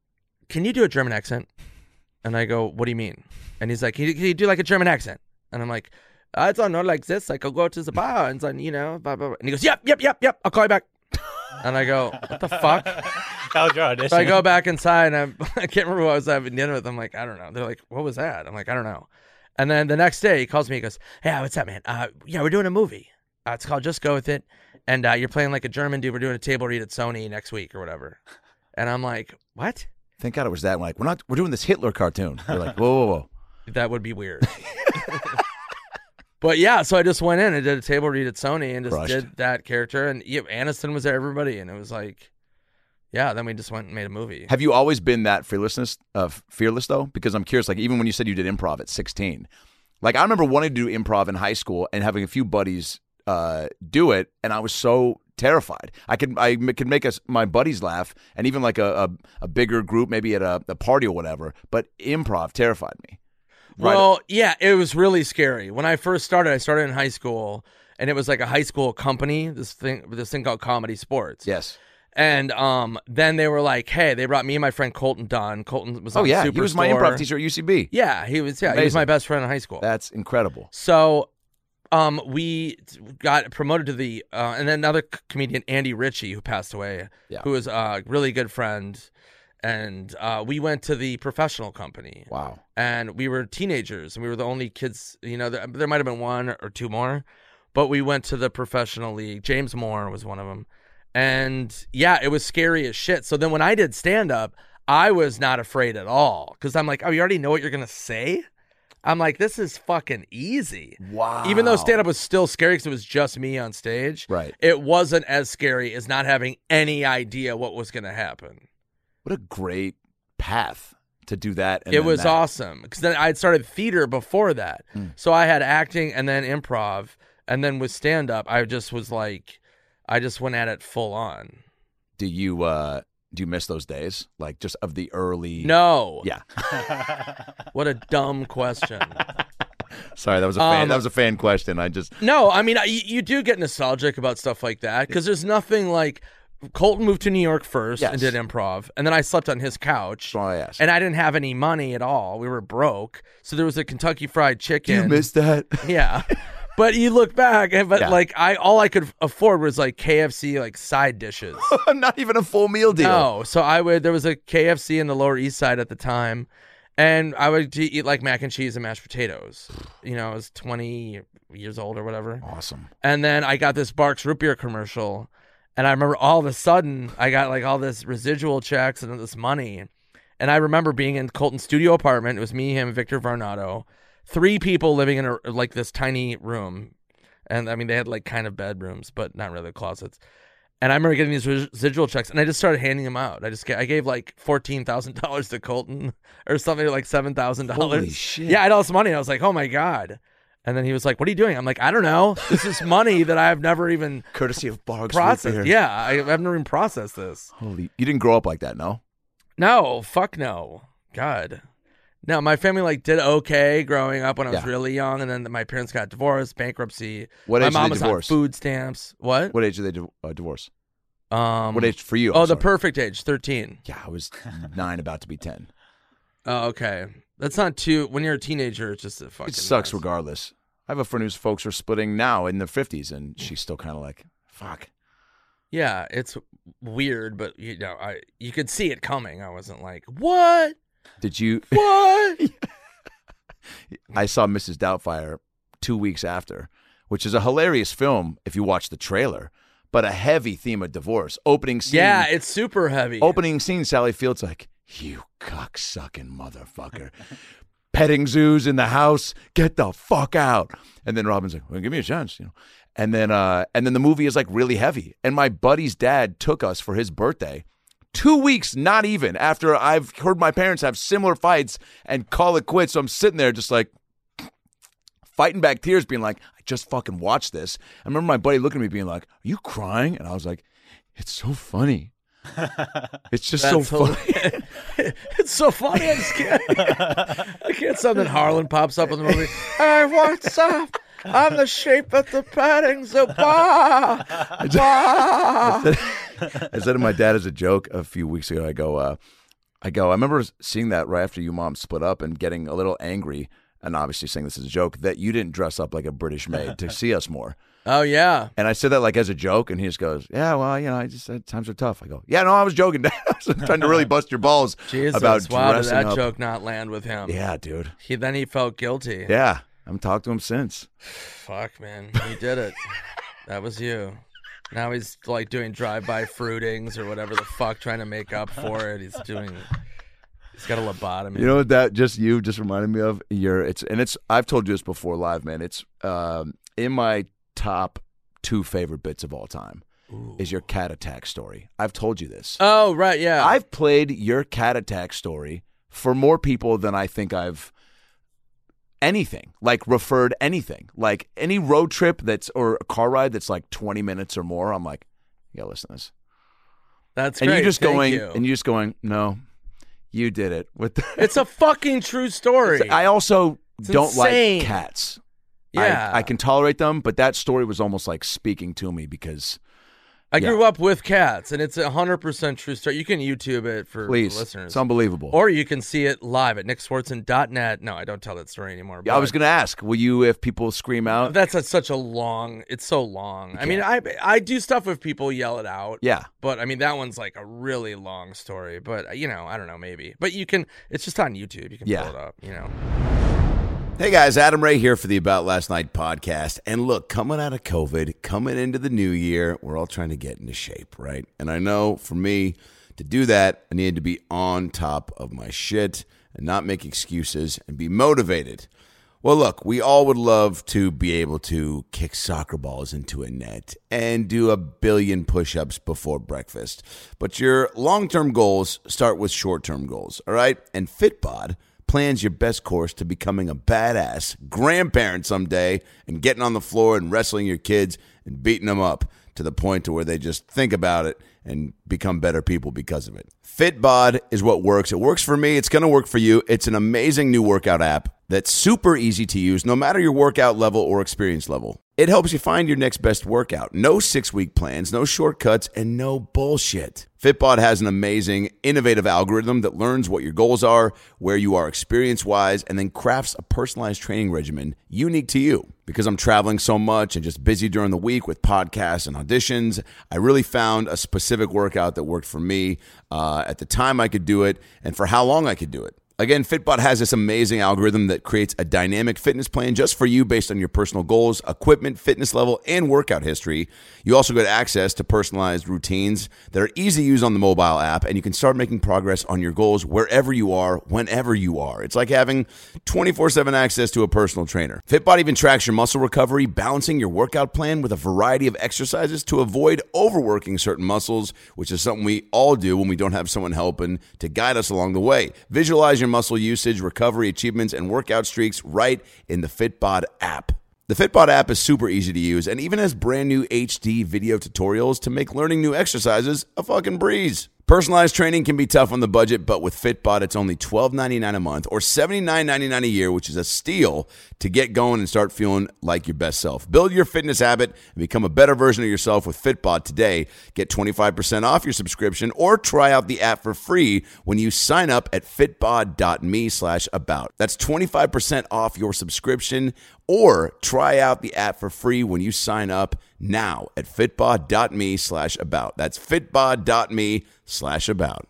can you do a German accent?" And I go, "What do you mean?" And he's like, "Can you, can you do like a German accent?" And I'm like, "I don't know, like this. Like I'll go to the bar and then, you know, blah, blah, blah." And he goes, "Yep, yep, yep, yep. I'll call you back." And I go, "What the fuck?" That was your audition. So I go back inside, and I'm, I can't remember who I was having dinner with. I'm like, I don't know. They're like, "What was that?" I'm like, I don't know. And then the next day, he calls me. He goes, "Hey, what's up, man? Uh, yeah, we're doing a movie. Uh, it's called Just Go With It. And uh, you're playing like a German dude. We're doing a table read at Sony next week or whatever." And I'm like, what? Thank God it was that. I'm like, we're not. We're doing this Hitler cartoon. They're like, whoa, whoa, whoa. That would be weird. But yeah, so I just went in and did a table read at Sony and just Crushed. did that character. And yeah, Aniston was there, everybody. And it was like, yeah, then we just went and made a movie. Have you always been that fearlessness, uh, fearless though? Because I'm curious. Like even when you said you did improv at sixteen, like I remember wanting to do improv in high school and having a few buddies uh, do it, and I was so terrified. I could I could make us my buddies laugh, and even like a a, a bigger group, maybe at a, a party or whatever. But improv terrified me. Right. Well, yeah, it was really scary. When I first started, I started in high school, and it was like a high school company, this thing this thing called Comedy Sports. Yes. And um, then they were like, hey, they brought me and my friend Colton Dunn. Colton was on Oh yeah, Superstore. he was my improv teacher at U C B. Yeah, he was. Yeah, he was Amazing. my best friend in high school. That's incredible. So, um, we got promoted to the, uh, and then another c- comedian, Andy Ritchie, who passed away, Yeah. who was a really good friend, and uh, we went to the professional company. Wow. And we were teenagers, and we were the only kids. You know, there, there might have been one or two more, but we went to the professional league. James Moore was one of them, and yeah, it was scary as shit. So then when I did stand up, I was not afraid at all because I'm like, oh, you already know what you're gonna say. I'm like, this is fucking easy. Wow. Even though stand up was still scary because it was just me on stage, Right. it wasn't as scary as not having any idea what was gonna happen. What a great path to do that. And It then was that. awesome because then I'd started theater before that, Mm. so I had acting and then improv, and then with stand up, I just was like, I just went at it full on. Do you uh do you miss those days? Like just of the early No, Yeah. what a dumb question. Sorry, that was a fan Um, that was a fan question. I just No, I mean, I, you do get nostalgic about stuff like that because there's nothing like Colton moved to New York first Yes. and did improv, and then I slept on his couch. that's why I asked. And I didn't have any money at all. We were broke. So there was a Kentucky Fried do Chicken. you miss that? Yeah. But you look back, and but Yeah. like I, all I could afford was like K F C like side dishes. Not even a full meal deal. No, so I would. There was a K F C in the Lower East Side at the time, and I would d- eat like mac and cheese and mashed potatoes. You know, I was twenty years old or whatever. Awesome. And then I got this Barks root beer commercial, and I remember all of a sudden I got like all this residual checks and this money, and I remember being in Colton's studio apartment. It was me, him, Victor Varnado. Three people living in a like this tiny room, and I mean they had like kind of bedrooms, but not really closets. And I remember getting these residual checks, and I just started handing them out. I just ga- I gave like fourteen thousand dollars to Colton or something, like seven thousand Holy dollars. shit. Yeah, I had all this money. And I was like, oh my god. And then he was like, what are you doing? I'm like, I don't know. This is money that I've never even Courtesy of Barks. processed. Root beer. Yeah, I, I've never even processed this. Holy. You didn't grow up like that, no? No, fuck no. God. No, my family like did okay growing up when I was Yeah. really young, and then my parents got divorced, bankruptcy. What my age mom did they was divorce? on food stamps. What? What age did they di- uh, divorce? Um, What age for you? Oh, I'm the sorry. perfect age, thirteen. Yeah, I was nine, about to be ten. Oh, okay. That's not too. When you're a teenager, it's just a fucking. It sucks mess. regardless. I have a friend whose folks are splitting now in their fifties, and she's still kind of like, fuck. Yeah, it's weird, but you know, I you could see it coming. I wasn't like, what? Did you? What? I saw Missus Doubtfire two weeks after, which is a hilarious film if you watch the trailer, but a heavy theme of divorce. Opening scene. Yeah, it's super heavy. Opening scene, Sally Field's like, you cocksucking motherfucker. Petting zoos in the house, get the fuck out. And then Robin's like, well, give me a chance, you know. And then uh and then the movie is like really heavy. And my buddy's dad took us for his birthday. Two weeks, not even, after I've heard my parents have similar fights and call it quits. So I'm sitting there just like fighting back tears, being like, I just fucking watched this. I remember my buddy looking at me being like, are you crying? And I was like, it's so funny. It's just so That's funny. hilarious. It's so funny. I just can't. I can't. Something Harlan pops up in the movie. Hey, what's up? I'm the sheep at the petting zoo. Bah, bah. I said to my dad as a joke a few weeks ago, I go, uh, I go, I remember seeing that right after you mom split up and getting a little angry, and obviously saying this as a joke, that you didn't dress up like a British maid to see us more. Oh yeah. And I said that like as a joke, and he just goes, yeah, well, you know, I just said times are tough. I go, yeah, no, I was joking. I was trying to really bust your balls Jesus. about Wow. Did dressing that up. joke not land with him? Yeah, dude. He then he felt guilty. Yeah, I haven't talked to him since. Fuck, man. You did it. That was you. Now he's like doing drive-by fruitings or whatever the fuck, trying to make up for it. He's doing. He's got a lobotomy. You know what that just you just reminded me of? You're it's and it's. I've told you this before live, man. It's um, in my top two favorite bits of all time. Ooh. Is your cat attack story. I've told you this. Oh right, yeah. I've played your cat attack story for more people than I think I've. Anything like referred anything like any road trip that's or a car ride that's like twenty minutes or more. I'm like, yeah, listen to this. That's and great. you're just Thank going you. and you're just going, no, you did it with. The it's a fucking true story. I also it's don't insane. like cats. Yeah, I, I can tolerate them, but that story was almost like speaking to me because. I yeah. grew up with cats, and it's a hundred percent true story. You can YouTube it for Please. listeners. It's unbelievable. Or you can see it live at nick swartzen dot net. No, I don't tell that story anymore. Yeah, I was going to ask, will you, if people scream out? That's a, such a long, it's so long. I mean, I I do stuff if people yell it out. Yeah. But, I mean, that one's like a really long story. But, you know, I don't know, maybe. But you can, it's just on YouTube. You can yeah. pull it up, you know. Hey guys, Adam Ray here for the About Last Night podcast. And look, coming out of COVID, coming into the new year, we're all trying to get into shape, right? And I know for me, to do that, I needed to be on top of my shit and not make excuses and be motivated. Well, look, we all would love to be able to kick soccer balls into a net and do a billion push-ups before breakfast. But your long-term goals start with short-term goals, all right? And Fitbod plans your best course to becoming a badass grandparent someday and getting on the floor and wrestling your kids and beating them up to the point to where they just think about it and become better people because of it. Fitbod is what works. It works for me. It's going to work for you. It's an amazing new workout app that's super easy to use no matter your workout level or experience level. It helps you find your next best workout. No six-week plans, no shortcuts, and no bullshit. Fitbod has an amazing, innovative algorithm that learns what your goals are, where you are experience-wise, and then crafts a personalized training regimen unique to you. Because I'm traveling so much and just busy during the week with podcasts and auditions, I really found a specific workout that worked for me uh, at the time I could do it and for how long I could do it. Again, Fitbod has this amazing algorithm that creates a dynamic fitness plan just for you based on your personal goals, equipment, fitness level, and workout history. You also get access to personalized routines that are easy to use on the mobile app, and you can start making progress on your goals wherever you are, whenever you are. It's like having twenty-four seven access to a personal trainer. Fitbod even tracks your muscle recovery, balancing your workout plan with a variety of exercises to avoid overworking certain muscles, which is something we all do when we don't have someone helping to guide us along the way. Visualize your muscle usage, recovery, achievements, and workout streaks right in the Fitbod app. The Fitbod app is super easy to use and even has brand new H D video tutorials to make learning new exercises a fucking breeze. Personalized training can be tough on the budget, but with Fitbod, it's only twelve ninety-nine a month or seventy-nine ninety-nine a year, which is a steal to get going and start feeling like your best self. Build your fitness habit and become a better version of yourself with Fitbod today. Get twenty-five percent off your subscription or try out the app for free when you sign up at fitbod.me slash about. That's twenty-five percent off your subscription or try out the app for free when you sign up now at fitbod.me slash about. That's fitbod.me slash about.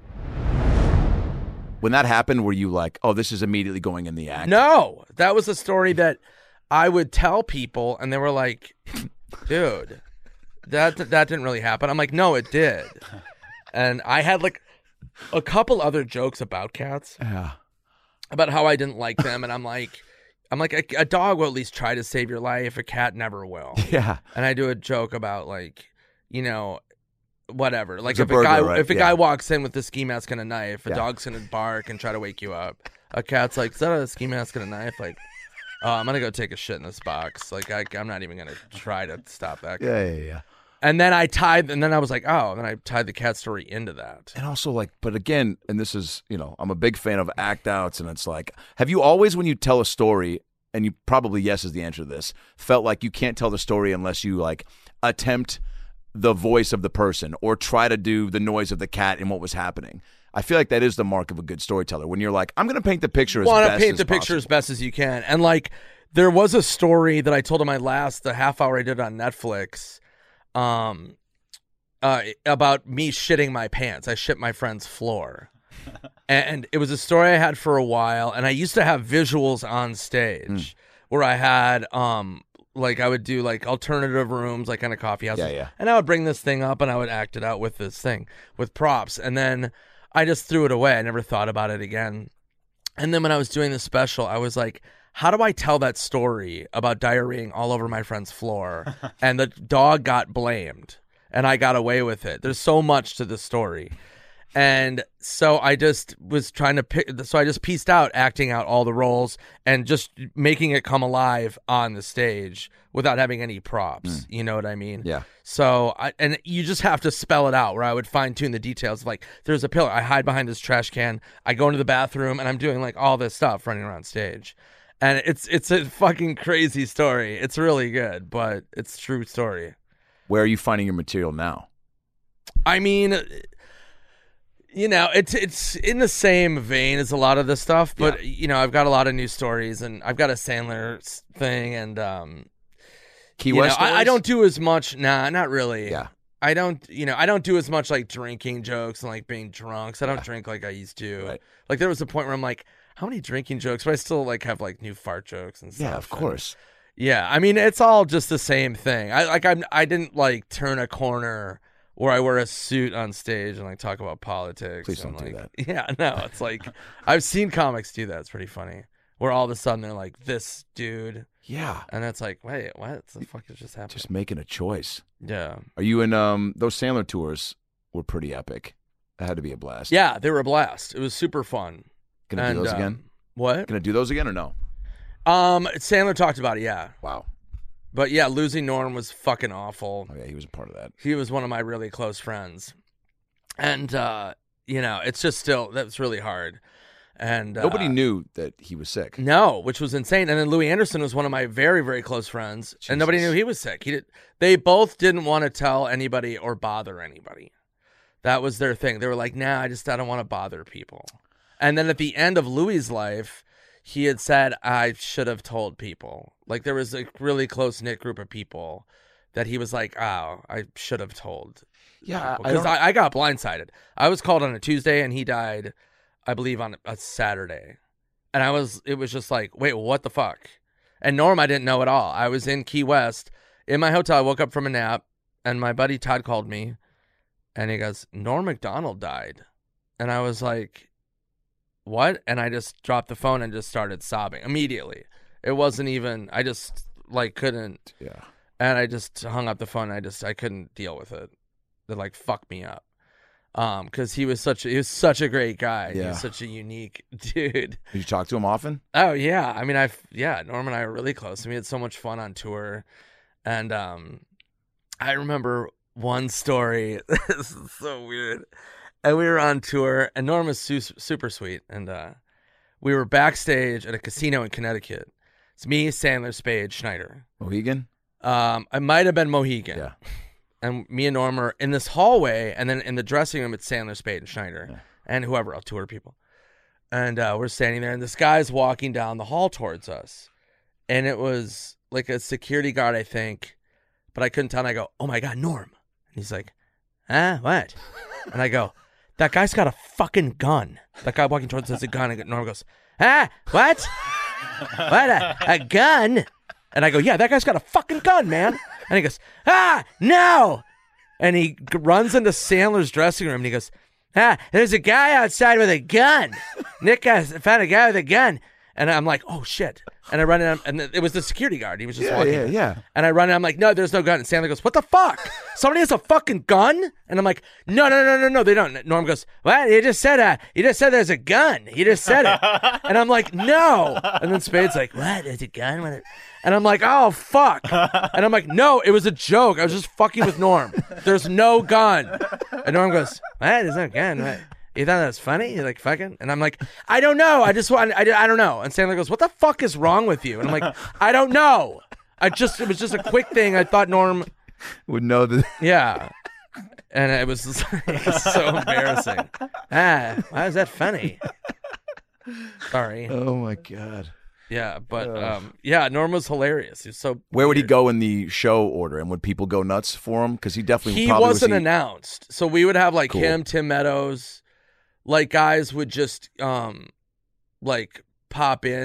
When that happened, were you like, oh, this is immediately going in the act? No, that was a story that I would tell people, and they were like, dude, that that didn't really happen. I'm like, no, it did. And I had like a couple other jokes about cats, Yeah. about how I didn't like them, and I'm like, I'm like, a, a dog will at least try to save your life. A cat never will. Yeah. And I do a joke about like, you know, whatever. Like It's a if a, burglar, guy right? if a Yeah. guy walks in with a ski mask and a knife, a Yeah. dog's gonna bark and try to wake you up. A cat's like, is that a ski mask and a knife? Like, oh, I'm gonna go take a shit in this box. Like, I, I'm not even gonna try to stop that guy. Yeah, yeah, yeah. And then I tied, and then I was like, oh, and then I tied the cat story into that. And also, like, but again, and this is, you know, I'm a big fan of act outs, and it's like, have you always, when you tell a story, and you probably yes is the answer to this, felt like you can't tell the story unless you like attempt the voice of the person or try to do the noise of the cat and what was happening? I feel like that is the mark of a good storyteller. When you're like, I'm going to paint the picture as Want best to paint as the picture possible. as best as you can, and like, there was a story that I told in my last the half hour I did on Netflix, um, uh, about me shitting my pants. I shit my friend's floor. And it was a story I had for a while, and I used to have visuals on stage Mm. where I had um Like I would do like alternative rooms, like kind of coffee houses. Yeah, yeah. And I would bring this thing up and I would act it out with this thing, with props. And then I just threw it away. I never thought about it again. And then when I was doing the special, I was like, how do I tell that story about diarrheaing all over my friend's floor? And the dog got blamed and I got away with it. There's so much to the story. And so I just was trying to pick, so I just pieced out acting out all the roles and just making it come alive on the stage without having any props. Mm. You know what I mean? Yeah. So, I, and you just have to spell it out, where I would fine tune the details. Like, there's a pillar. I hide behind this trash can. I go into the bathroom and I'm doing like all this stuff running around stage. And it's, it's a fucking crazy story. It's really good, but it's a true story. Where are you finding your material now? I mean, you know, it's it's in the same vein as a lot of this stuff, but yeah. you know, I've got a lot of new stories, and I've got a Sandler thing, and um, Key West. Know, I, I don't do as much. Nah, not really. Yeah, I don't. You know, I don't do as much like drinking jokes and like being drunk. So I don't yeah. drink like I used to. Right. Like there was a point where I'm like, how many drinking jokes? But I still like have like new fart jokes and stuff. Yeah, of course. And, yeah, I mean, it's all just the same thing. I like I'm. I didn't like turn a corner where I wear a suit on stage and like talk about politics. Please don't and, do like, that. Yeah, no, it's like I've seen comics do that. It's pretty funny. Where all of a sudden they're like, this dude. Yeah. And it's like, wait, what the fuck is just happening? Just making a choice. Yeah. Are you in um those Sandler tours were pretty epic. That had to be a blast. Yeah, they were a blast. It was super fun. Gonna and, do those um, again? What? Gonna do those again or no? Um, Sandler talked about it, yeah. Wow. But yeah, losing Norm was fucking awful. Oh yeah, he was a part of that. He was one of my really close friends. And, uh, you know, it's just still, that's really hard. And uh, nobody knew that he was sick. No, which was insane. And then Louis Anderson was one of my very, very close friends. Jesus. And nobody knew he was sick. He did. They both didn't want to tell anybody or bother anybody. That was their thing. They were like, nah, I just I don't want to bother people. And then at the end of Louis's life, he had said, I should have told people. Like, there was a really close-knit group of people that he was like, oh, I should have told. Yeah. Because I, I, I got blindsided. I was called on a Tuesday, and he died, I believe, on a Saturday. And I was, it was just like, wait, what the fuck? And Norm, I didn't know at all. I was in Key West in my hotel. I woke up from a nap, and my buddy Todd called me, and he goes, Norm Macdonald died. And I was like, what? And I just dropped the phone and just started sobbing immediately. It wasn't even, I just like couldn't. Yeah. And I just hung up the phone. And I just, I couldn't deal with it. It like fucked me up. Um, cause he was such, he was such a great guy. Yeah. He was such a unique dude. Did you talk to him often? Oh yeah. I mean, I've, yeah, Norm and I were really close. We had so much fun on tour. And, um, I remember one story. This is so weird. And we were on tour, and Norm was su- super sweet. And uh, we were backstage at a casino in Connecticut. It's me, Sandler, Spade, Schneider. Mohegan? Um, I might have been Mohegan. Yeah. And me and Norm are in this hallway, and then in the dressing room, it's Sandler, Spade, and Schneider, yeah. and whoever else, tour people. And uh, we're standing there, and this guy's walking down the hall towards us. And it was like a security guard, I think, but I couldn't tell. And I go, oh my God, Norm. And he's like, ah, what? And I go, that guy's got a fucking gun. That guy walking towards us has a gun. And Norm goes, ah, what? What, a, a gun? And I go, yeah, that guy's got a fucking gun, man. And he goes, ah, no. And he g- runs into Sandler's dressing room, and he goes, ah, there's a guy outside with a gun. Nick got, found a guy with a gun. And I'm like, oh, shit. And I run in, and it was the security guard. He was just Yeah, walking yeah, in. yeah. And I run in, I'm like, no, there's no gun. And Sandler goes, what the fuck? Somebody has a fucking gun? And I'm like, no, no, no, no, no, they don't. Norm goes, what? You just said uh, you just said there's a gun. You just said it. And I'm like, no. And then Spade's like, what? There's a gun? What? And I'm like, oh, fuck. And I'm like, no, it was a joke. I was just fucking with Norm. There's no gun. And Norm goes, what? There's no gun. What? You thought that was funny? You're like, fucking? And I'm like, I don't know. I just want, I, I don't know. And Sandler goes, what the fuck is wrong with you? And I'm like, I don't know. I just, it was just a quick thing. I thought Norm would know that. Yeah. And it was, it was so embarrassing. Ah, why is that funny? Sorry. Oh my God. Yeah, but um, yeah, Norm was hilarious. He was so. Where would he weird. go in the show order, and would people go nuts for him? Because he definitely He probably wasn't was he... announced, so we would have like Cool. him, Tim Meadows, like guys would just um, like pop in,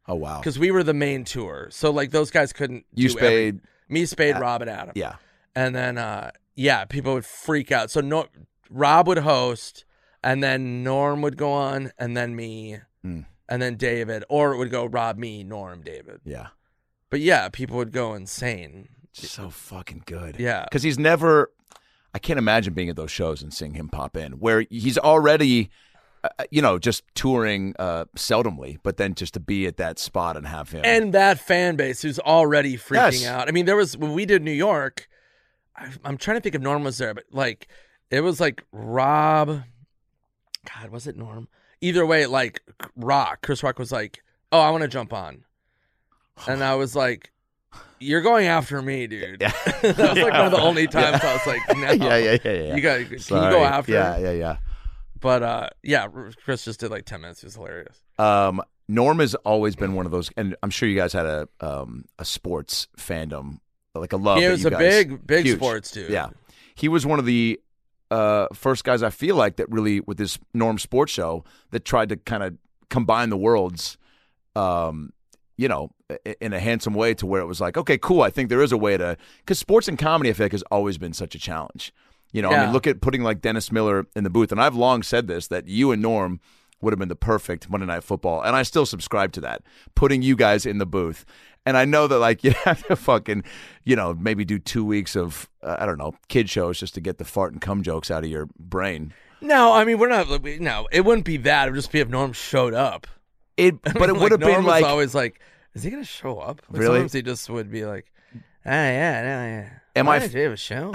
Oh wow. because we were the main tour. So like those guys couldn't. You do every- Spade. me, Spade, Uh, Rob, and Adam. Yeah. And then uh, yeah, people would freak out. So no, Rob would host, and then Norm would go on, and then me, Mm. and then David, or it would go Rob, me, Norm, David. Yeah. But yeah, people would go insane. So fucking good. Yeah. Because he's never. I can't imagine being at those shows and seeing him pop in, where he's already, uh, you know, just touring uh, seldomly, but then just to be at that spot and have him. And that fan base who's already freaking Yes. out. I mean, there was when we did New York. I, I'm trying to think if Norm was there, but like it was like Rob. God, was it Norm? Either way, like Rock, Chris Rock was like, "Oh, I want to jump on," and I was like, "You're going after me, dude." Yeah. That was like one of the only times I was like, "No, yeah, yeah, yeah, yeah. you got, can Sorry. you go after?" Yeah, him? yeah, yeah. But uh, yeah, Chris just did like ten minutes. It was hilarious. Um, Norm has always been one of those, and I'm sure you guys had a um, a sports fandom, like a love. He that was you a guys- big, big huge. sports dude. Yeah, he was one of the uh, first guys I feel like that really, with this Norm Sports Show, that tried to kind of combine the worlds, um, you know, i- in a handsome way to where it was like, okay, cool. I think there is a way to, because sports and comedy, I feel like, has always been such a challenge. You know, I Yeah. mean, look at putting like Dennis Miller in the booth, and I've long said this, that you and Norm would have been the perfect Monday Night Football, and I still subscribe to that, putting you guys in the booth. And I know that, like, you have to fucking, you know, maybe do two weeks of, uh, I don't know, kid shows just to get the fart and cum jokes out of your brain. No, I mean we're not. we- No, it wouldn't be that. It would just be if Norm showed up. It, but it would have Norm been was like, always like, "Is he gonna show up?" Like, Really? Sometimes he just would be like, "Ah, yeah, yeah, yeah." Am Why I- did you have a show?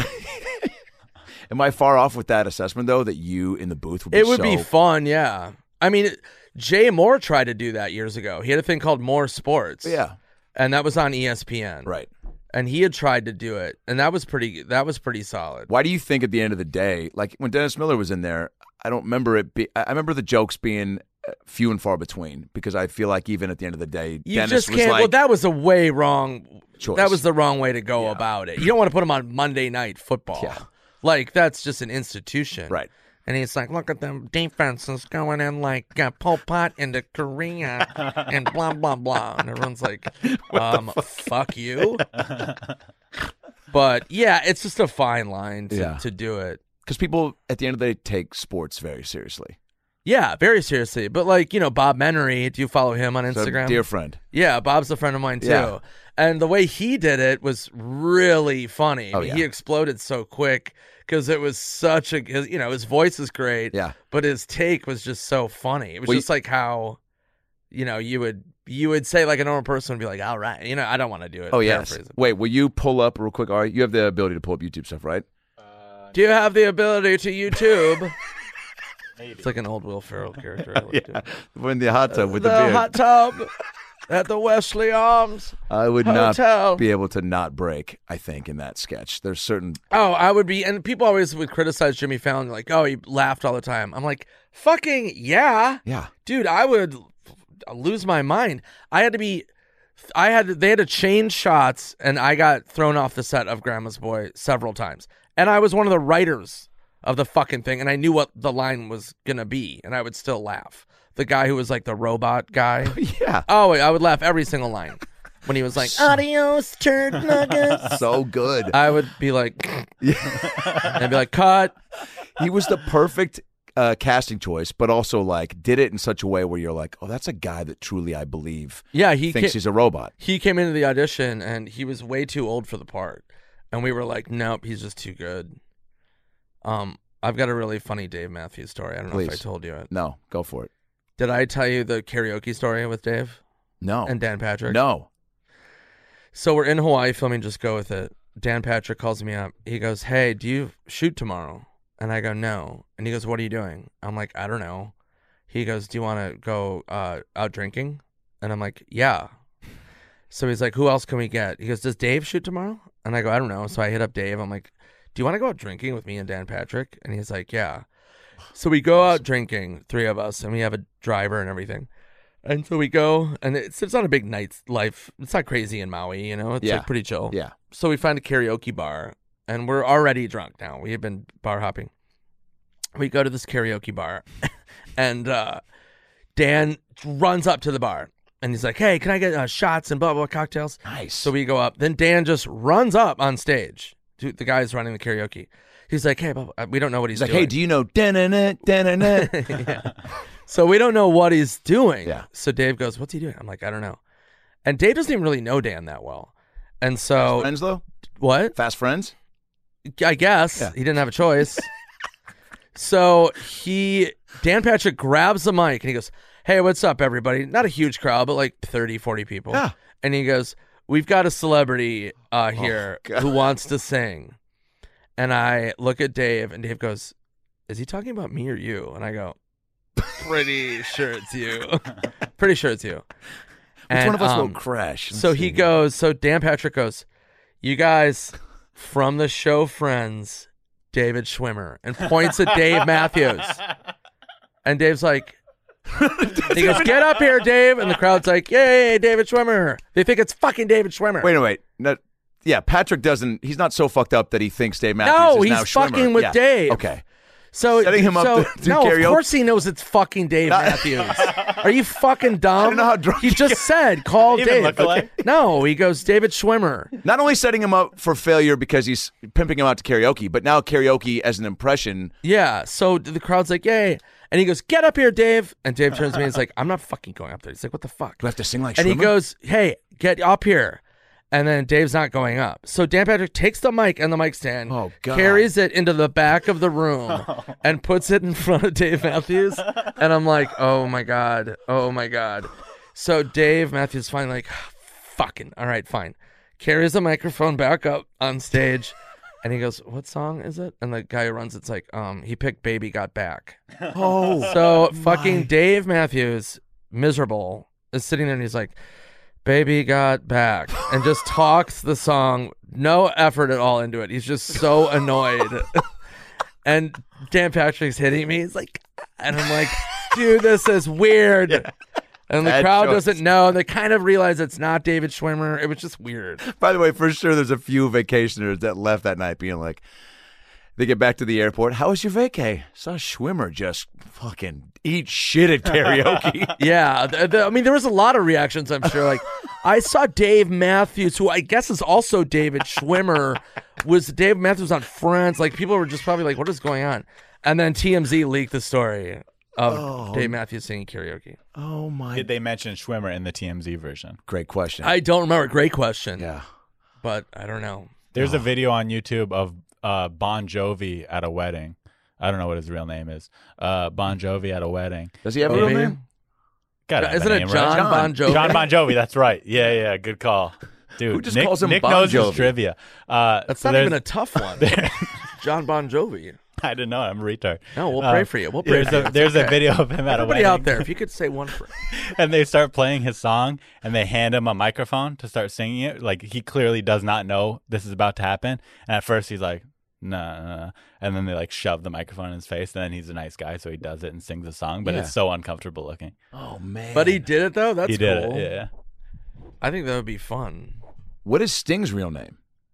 am I far off with that assessment though? That you in the booth would be It would so, be fun, yeah. I mean, it- Jay Moore tried to do that years ago. He had a thing called More Sports, yeah, and that was on E S P N, right. And he had tried to do it, and that was pretty. That was pretty solid. Why do you think at the end of the day, like when Dennis Miller was in there, I don't remember it. Be, I remember the jokes being uh, few and far between because I feel like even at the end of the day, You Dennis just was can't. like, well, that was a way wrong. Choice. That was the wrong way to go Yeah. about it. You don't want to put him on Monday Night Football. Yeah. Like that's just an institution, right. And he's like, look at them defenses going in like uh, Pol Pot into Korea and blah, blah, blah. And everyone's like, um, fuck you. But yeah, it's just a fine line to, Yeah. to do it. Because people at the end of the day take sports very seriously. Yeah, very seriously. But like, you know, Bob Menery, do you follow him on So, Instagram? dear friend. Yeah, Bob's a friend of mine too. Yeah. And the way he did it was really funny. I Oh, mean, yeah. He exploded so quick because it was such a, his- you know, his voice is great. Yeah. But his take was just so funny. It was Well, just like how, you know, you would you would say like a normal person would be like, all right, you know, I don't want to do it. Oh yes. Paraphrase it. Wait, will you pull up real quick? All right, you have the ability to pull up YouTube stuff, right? Do you have the ability to YouTube? It's like an old Will Ferrell character. I like to- We're in the hot tub with the, the beard. hot tub at the Wesley Arms. I would Hotel. not be able to not break. I think in that sketch, there's certain. Oh, I would be, and people always would criticize Jimmy Fallon, like, oh, he laughed all the time. I'm like, fucking yeah, Yeah. dude. I would lose my mind. I had to be, I had, they had to change shots, and I got thrown off the set of Grandma's Boy several times, and I was one of the writers of the fucking thing, and I knew what the line was gonna be, and I would still laugh. The guy who was like the robot guy. Yeah. Oh, I would laugh every single line when he was like, "Adios, turd nuggets." So good. I would be like, and I'd be like, cut. He was the perfect uh, casting choice, but also like did it in such a way where you're like, oh, that's a guy that truly I believe Yeah, he thinks ca- he's a robot. he came into the audition and he was way too old for the part, and we were like, nope, he's just too good. Um, I've got a really funny Dave Matthews story. I don't know if I Please. told you it. No, go for it. Did I tell you the karaoke story with Dave No. and Dan Patrick? No. So we're in Hawaii filming Just Go With It. Dan Patrick calls me up. He goes, hey, do you shoot tomorrow? And I go, no. And he goes, what are you doing? I'm like, I don't know. He goes, do you want to go uh, out drinking? And I'm like, yeah. So he's like, who else can we get? He goes, does Dave shoot tomorrow? And I go, I don't know. So I hit up Dave. I'm like, do you want to go out drinking with me and Dan Patrick? And he's like, yeah. So we go out drinking, three of us, and we have a driver and everything. And so we go, and it's it's not a big night life. It's not crazy in Maui, you know? It's Yeah. like pretty chill. Yeah. So we find a karaoke bar, and we're already drunk now. We have been bar hopping. We go to this karaoke bar, and uh, Dan runs up to the bar, and he's like, "Hey, can I get uh, shots and blah blah cocktails?" Nice. So we go up. Then Dan just runs up on stage. Dude, the guy's running the karaoke. He's like, "Hey, blah, blah. we don't know what he's, He's like, doing." hey, do you know da-na-na, da-na-na? Yeah. So we don't know what he's doing. Yeah. So Dave goes, "What's he doing?" I'm like, "I don't know." And Dave doesn't even really know Dan that well. And so Friends, though? what? Fast friends? I guess Yeah. he didn't have a choice. So he, Dan Patrick grabs the mic and he goes, "Hey, what's up, everybody?" Not a huge crowd, but like thirty, forty people. Yeah. And he goes, "We've got a celebrity uh, here God. who wants to sing." And I look at Dave, and Dave goes, "Is he talking about me or you?" And I go, "Pretty sure it's you. Pretty sure it's you." Which And, one of us um, will crash? Let's So see. he goes, so Dan Patrick goes, "You guys from the show Friends, David Schwimmer," and points at Dave Matthews. And Dave's like, he goes, "Get up here, Dave." And the crowd's like, "Yay, David Schwimmer." They think it's fucking David Schwimmer. Wait, no, wait. No, yeah, Patrick doesn't, he's not so fucked up that he thinks Dave Matthews No, is he's now Schwimmer. fucking with Yeah. Dave. Okay. So Setting him up so, to do no, karaoke? of course he knows it's fucking Dave Matthews. Are you fucking dumb? I don't know how drunk he he just is. said, "Call Even Dave." look alike? No, he goes, "David Schwimmer." Not only setting him up for failure because he's pimping him out to karaoke, but now karaoke as an impression. Yeah. So the crowd's like, "Yay!" And he goes, "Get up here, Dave." And Dave turns to me and he's like, "I'm not fucking going up there." He's like, "What the fuck?" Do I have to sing like And he Schwimmer? goes, "Hey, get up here." And then Dave's not going up. So Dan Patrick takes the mic and the mic stand, Oh, God. carries it into the back of the room, and puts it in front of Dave Matthews. And I'm like, "Oh my God. Oh my God." So Dave Matthews finally like, "Fucking, all right, fine." Carries the microphone back up on stage. And he goes, "What song is it?" And the guy who runs it's like, um, he picked "Baby Got Back." Oh. So fucking Dave Matthews, miserable, is sitting there and he's like, "Baby Got Back," and just talks the song, no effort at all into it. He's just so annoyed. And Dan Patrick's hitting me. He's like, and I'm like, "Dude, this is weird." And the Bad crowd choice. doesn't know. And they kind of realize it's not David Schwimmer. It was just weird. By the way, for sure, there's a few vacationers that left that night being like, they get back to the airport. "How was your vacay?" "Saw Schwimmer just fucking eat shit at karaoke." Yeah, th- th- I mean, there was a lot of reactions, I'm sure. Like, I saw Dave Matthews, who I guess is also David Schwimmer, was Dave Matthews on Friends. Like, people were just probably like, "What is going on?" And then T M Z leaked the story of Oh. Dave Matthews singing karaoke. Oh, my. Did they mention Schwimmer in the T M Z version? Great question. I don't remember. Great question. yeah. But I don't know. There's a video on YouTube of uh, Bon Jovi at a wedding. I don't know what his real name is. Uh, Bon Jovi at a wedding. Does he have a real Maybe. name? Gotta have Isn't a it name, John, right? Bon Jovi? John Bon Jovi. That's right. Yeah, yeah. Good call, dude. Who just Nick, calls him Nick Bon knows Jovi? his trivia. Uh, That's so not even there's- a tough one. John Bon Jovi. I don't know. I'm a retard. No, we'll Uh, pray for you. We'll pray There's for a you. there's a Okay. video of him at a Everybody wedding. out there, if you could say one prayer. And they start playing his song, and they hand him a microphone to start singing it. Like, he clearly does not know this is about to happen. And at first he's like, "Nah, nah, nah." And then they like shove the microphone in his face. And then he's a nice guy, so he does it and sings the song. But Yeah. it's so uncomfortable looking. Oh, man. But he did it, though? That's he did cool. it. Yeah. I think that would be fun. What is Sting's real name?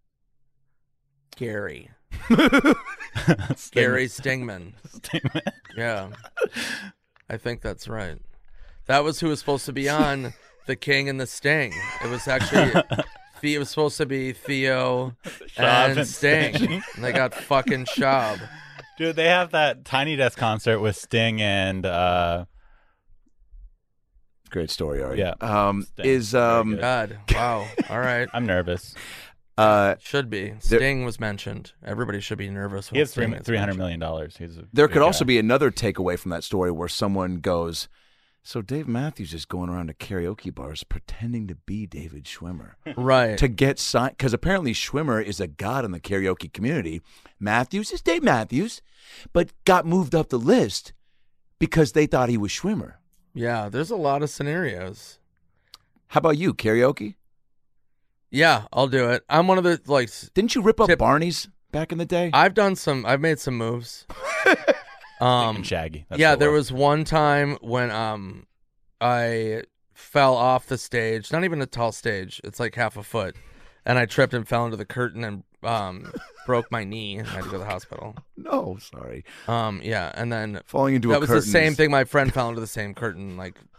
Gary. Sting- Gary Stingman. Stingman. Yeah. I think that's right. That was who was supposed to be on The King and the Sting. It was actually, The- it was supposed to be Theo and, and Sting. Sting. And they got fucking Schaub. Dude, they have that Tiny Desk concert with Sting and uh, Great story, Ari. Yeah. Um, Sting. is Very um, good. God. Wow. All right. I'm nervous. uh, Should be. There- Sting was mentioned. Everybody should be nervous. He when has three Sting is three hundred mentioned. million dollars. He's a there big could also guy. be another takeaway from that story where someone goes, "So Dave Matthews is going around to karaoke bars pretending to be David Schwimmer Right. to get signed," because apparently Schwimmer is a god in the karaoke community. Matthews is Dave Matthews, but got moved up the list because they thought he was Schwimmer. Yeah, there's a lot of scenarios. How about you, karaoke? Yeah, I'll do it. I'm one of the, like, s- Didn't you rip up Tip- Barney's back in the day? I've done some, I've made some moves. um, and Shaggy. That's yeah, the there word. was one time when um I fell off the stage, not even a tall stage, it's like half a foot, and I tripped and fell into the curtain and um broke my knee and I had to go to the hospital. No, sorry. Um, yeah, and then Falling into that a was curtain. the same is- thing. My friend fell into the same curtain like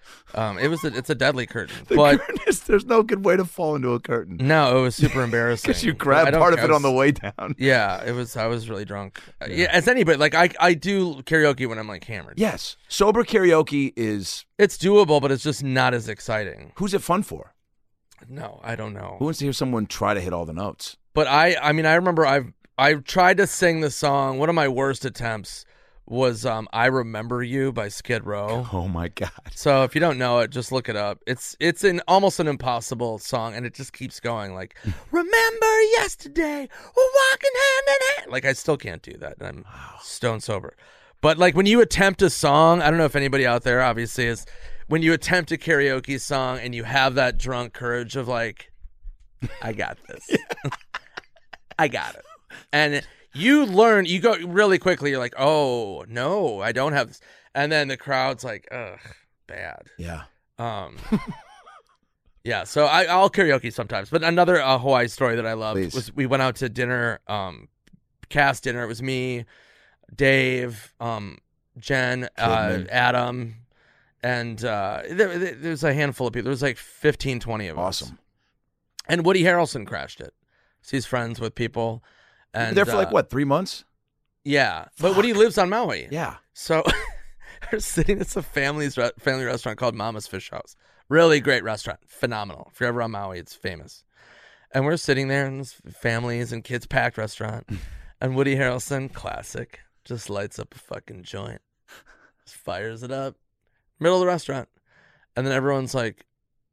Um, it was a, it's a deadly curtain, The but curtain is, there's no good way to fall into a curtain. no, it was super embarrassing Because you I grabbed don't- part of I it on the was- way down. Yeah, it was. I was really drunk. Yeah, yeah as anybody, like I, I do karaoke when I'm like hammered. Yes. Sober karaoke is, It's doable, but it's just not as exciting. who's it fun for? No, I don't know. Who wants to hear someone try to hit all the notes? But I, I mean, I remember I've I tried to sing the song. One of my worst attempts was um, "I Remember You" by Skid Row. Oh my God. So if you don't know it, just look it up. It's it's an almost an impossible song, and it just keeps going. Like, remember yesterday, we're walking hand in hand. Like, I still can't do that, and I'm stone sober. But like when you attempt a song, I don't know if anybody out there obviously is. When you attempt a karaoke song and you have that drunk courage of like, I got this, I got it, and you learn, you go really quickly. You're like, oh no, I don't have this, and then the crowd's like, ugh, bad. Yeah. Um, yeah, so I, I'll karaoke sometimes. But another uh, Hawaii story that I loved Please. was we went out to dinner, um, cast dinner. It was me, Dave, um, Jen, uh, Kidman. Adam, and uh, there, there there was a handful of people. There was like fifteen, twenty of us. Awesome. And Woody Harrelson crashed it. So he's friends with people. You were And, there for like, uh, what, three months? Yeah, but Woody lives on Maui. Yeah. So we're sitting at a family's re- family restaurant called Mama's Fish House. Really great restaurant. Phenomenal. If you're ever on Maui, it's famous. And we're sitting there in this families and kids packed restaurant. And Woody Harrelson, classic, just lights up a fucking joint. Just fires it up. Middle of the restaurant. And then everyone's like,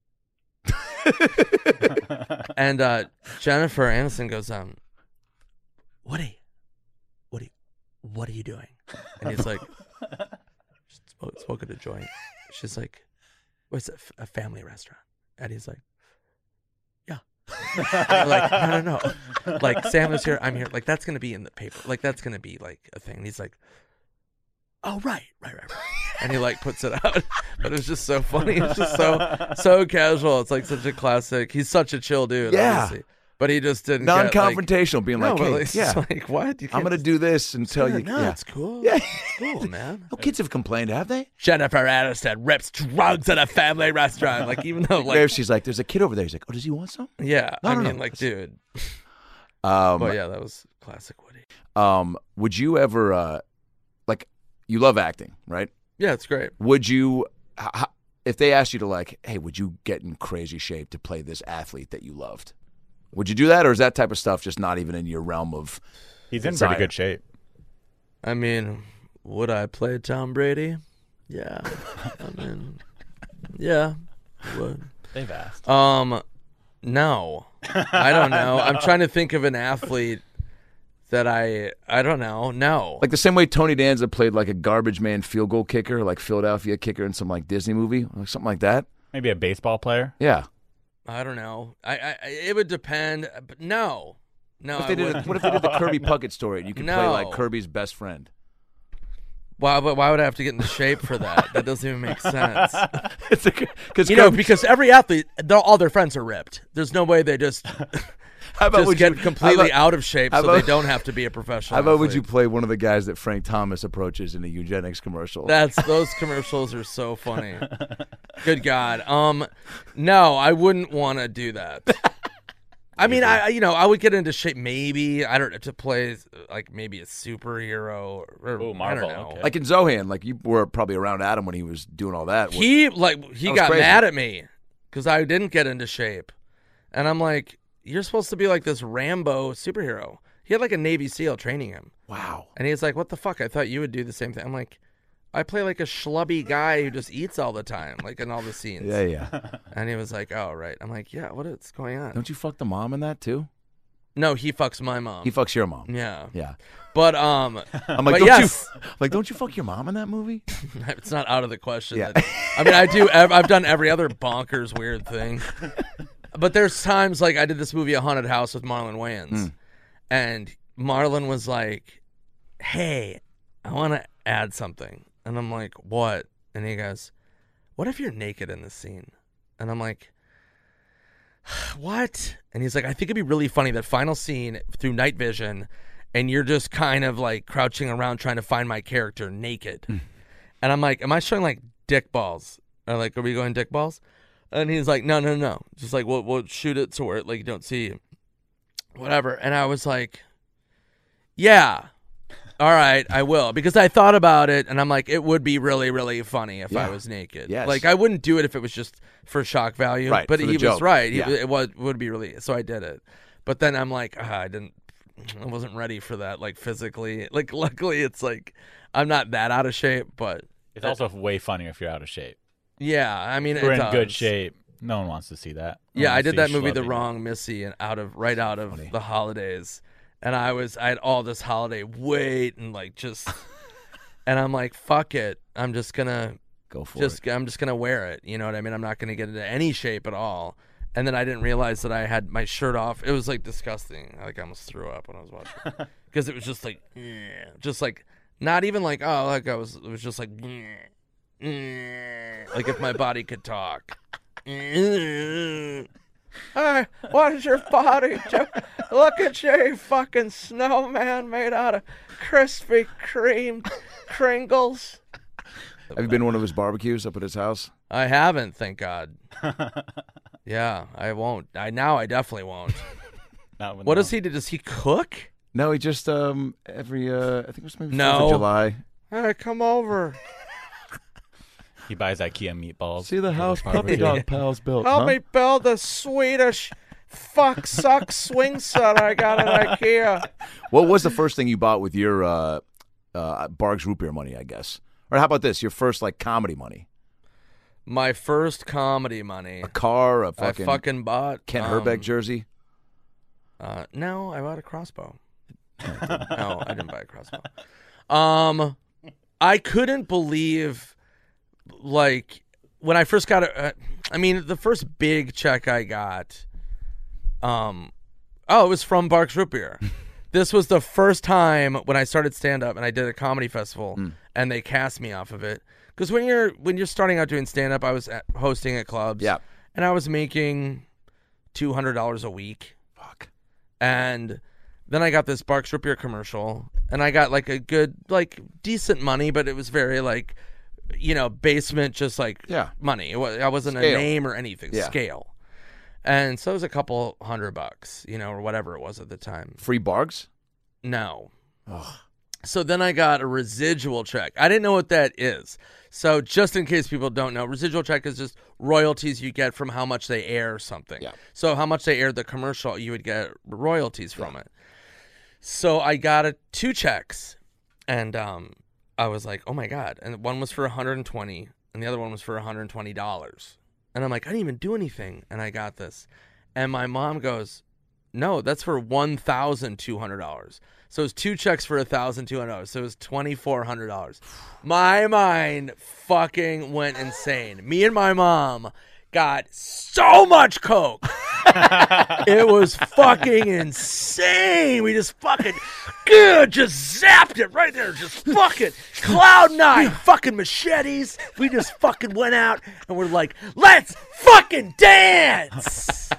and uh, Jennifer Aniston goes, um, Woody, Woody, what are you doing? And he's like, Smoke, smoking a joint. She's like, what's it, a family restaurant? And he's like, yeah. And we're like, no, no, no. Like, Sam is here, I'm here. Like, that's going to be in the paper. Like, that's going to be like a thing. And he's like, oh, right, right, right, right. And he like puts it out. But it was just so funny. It's just so, so casual. It's like such a classic. He's such a chill dude, Yeah. obviously. But he just didn't get, like, Non-confrontational, being no, like, but hey, it's yeah, just like, what? You I'm can't going to just- do this until Yeah, you... no, yeah. it's cool. Yeah. It's cool, man. No kids have complained, have they? Jennifer Aniston rips drugs at a family restaurant. Like, even though, Maybe like, she's like, there's a kid over there. He's like, oh, does he want some? yeah, No, I no, mean, no. like, dude. Um, But yeah, that was classic Woody. um, would you ever, uh, like, you love acting, right? Yeah, it's great. Would you, h- h- if they asked you to like, hey, would you get in crazy shape to play this athlete that you loved? Would you do that, or is that type of stuff just not even in your realm of? He's in Desire. pretty good shape. I mean, would I play Tom Brady? Yeah. I mean, yeah, I would. They've asked. Um, no, I don't know. I'm trying to think of an athlete that I, I don't know. No. Like the same way Tony Danza played like a garbage man field goal kicker, like Philadelphia kicker in some like Disney movie, like something like that. Maybe a baseball player. Yeah. I don't know. I, I, I- it would depend. But no, no. What if I they did? A, wouldn't. what if they did the Kirby Puckett story and you could play like No. Kirby's best friend? Why? But why would I have to get into shape for that? That doesn't even make sense. It's because You know, because every athlete, they're, all their friends are ripped. There's no way they just how about just would get you, completely how about, out of shape, how so they about- don't have to be a professional. How about would you athlete. play one of the guys that Frank Thomas approaches in a eugenics commercial? That's those commercials are so funny. Good God. Um, no, I wouldn't want to do that. I mean, I I- you know I would get into shape maybe I don't know to play like maybe a superhero or Ooh, I Marvel, don't know. okay. like in Zohan, like you were probably around Adam when he was doing all that. He like he That was got crazy. mad at me because I didn't get into shape, and I'm like, you're supposed to be like this Rambo superhero. He had like a Navy SEAL training him, Wow. and he's like, what the fuck? I thought you would do the same thing. I'm like, I play like a schlubby guy who just eats all the time, like in all the scenes. Yeah, yeah. And he was like, oh right. I'm like, yeah. What is going on? Don't you fuck the mom in that too? No, he fucks my mom. He fucks your mom. yeah, Yeah. but um, I'm like, But don't yes. you, like, don't you fuck your mom in that movie? it's not out of the question. Yeah. That, I mean, I do. ev- I've done every other bonkers weird thing, but there's times like I did this movie, A Haunted House, with Marlon Wayans, Mm. and Marlon was like, "Hey, I want to add something," and I'm like, "What?" And he goes, "What if you're naked in this scene?" And I'm like, "What?" And he's like, "I think it'd be really funny that final scene through night vision, and you're just kind of like crouching around trying to find my character naked." And I'm like, am I showing like dick balls I'm like, are we going dick balls? And he's like, no, no, no. Just like, we'll, we'll shoot it so where like you don't see whatever. And I was like, yeah, all right, I will. Because I thought about it, and I'm like, it would be really, really funny if Yeah. I was naked. Yes. Like, I wouldn't do it if it was just for shock value. Right, But for he the was joke. right. He, Yeah. It was, would be really, so I did it. But then I'm like, ah, I didn't, I wasn't ready for that, like, physically. Like, luckily, it's like, I'm not that out of shape, but. It's also way funnier if you're out of shape. Yeah, I mean, If we're it in good does. shape. No one wants to see that. No Yeah, one I wants did to that see movie, The schlepping. Wrong Missy, and out of right out of the holidays, and I was I had all this holiday weight and like just, and I'm like, fuck it, I'm just gonna Go for just it. I'm just gonna wear it. You know what I mean? I'm not gonna get into any shape at all. And then I didn't realize that I had my shirt off. It was like disgusting. Like I almost threw up when I was watching because it was just like, eh, just like not even like oh like I was it was just like, eh, eh, like if my body could talk. Hey, what is your body do? Look at you, you fucking snowman made out of Krispy Kreme Kringles. Have you been to one of his barbecues up at his house? I haven't, thank God. Yeah, I won't. I now I definitely won't. Not when What the- does he do? Does he cook? No, he just um every uh I think it was maybe No. Fourth of July. Hey, come over. He buys IKEA meatballs. See the for house puppy barbecue. dog pals built. Help huh? me build the Swedish fuck suck swing set I got at IKEA. What was the first thing you bought with your uh, uh, Barg's root beer money? I guess. Or how about this? Your first like comedy money, My first comedy money. a car, a fucking, I fucking bought Kent um, Herbeck jersey. Uh, no, I bought a crossbow. No, I didn't buy a crossbow. Um, I couldn't believe, like, when I first got it. Uh, I mean, the first big check I got, um, oh, it was from Barks Root Beer. This was the first time when I started stand up and I did a comedy festival, and they cast me off of it. Because when you're when you're starting out doing stand up, I was at, hosting at clubs, Yeah. and I was making two hundred dollars a week. Fuck. And then I got this Barks Root Beer commercial, and I got like a good, like decent money, but it was very like, you know, basement, just like Yeah. money. It was, I wasn't Scale. a name or anything, Yeah. scale. And so it was a couple hundred bucks, you know, or whatever it was at the time. Free Bargs. No. So then I got a residual check. I didn't know what that is. So just in case people don't know, residual check is just royalties you get from how much they air something. Yeah. So how much they aired the commercial, you would get royalties from it. So I got a, two checks, and um, I was like, oh my God. And one was for one hundred twenty dollars, and the other one was for one hundred twenty dollars. And I'm like, I didn't even do anything, and I got this. And my mom goes, no, that's for one thousand two hundred dollars. So it was two checks for one thousand two hundred dollars. So it was two thousand four hundred dollars. My mind fucking went insane. Me and my mom got so much coke. It was fucking insane. We just fucking good, just zapped it right there. Just fucking cloud nine, fucking machetes. We just fucking went out and we're like, let's fucking dance.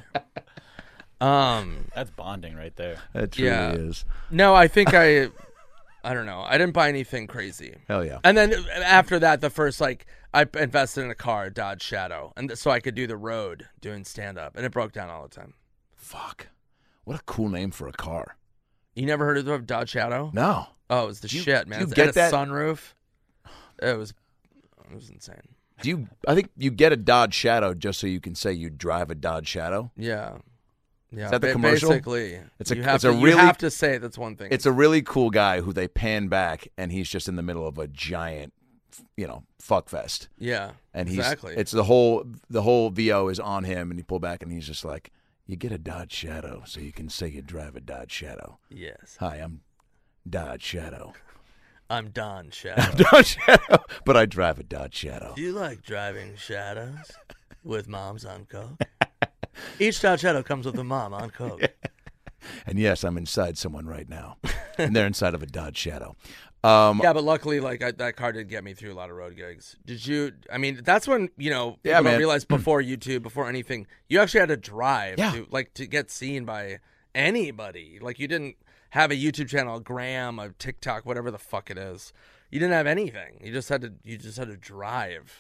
Um. That's bonding right there. That truly Yeah. is. No, I think I, I don't know. I didn't buy anything crazy. Hell yeah. And then after that, the first like I invested in a car, a Dodge Shadow, and th- so I could do the road doing stand up, and it broke down all the time. Fuck. What a cool name for a car. You never heard of the Dodge Shadow? No. Oh, it was the Do you- shit, do man. you It's- get and a that- sunroof. It was, it was insane. Do you? I think you get a Dodge Shadow just so you can say you drive a Dodge Shadow. Yeah, yeah. Is that the ba- commercial? Basically, It's a- you have it's to, a you really- have to say that's one thing. It's a really cool guy who they pan back, and he's just in the middle of a giant, you know, fuck fest. yeah, And he's exactly. it's the whole the whole V O is on him, and you pull back, and he's just like, you get a Dodge Shadow so you can say you drive a Dodge Shadow. yes. Hi, I'm Dodge Shadow. I'm Don Shadow. Dodge Shadow, but I drive a Dodge Shadow. Do you like driving shadows with moms on coke? Each Dodge Shadow comes with a mom on coke. And yes, I'm inside someone right now, and they're inside of a Dodge Shadow. Um, Yeah, but luckily, like I, that car did get me through a lot of road gigs. Did you? I mean, that's when you know people Yeah, don't man. realize before YouTube, before anything, you actually had to drive Yeah. to like to get seen by anybody. Like you didn't have a YouTube channel, a Gram, a TikTok, whatever the fuck it is. You didn't have anything. You just had to. You just had to drive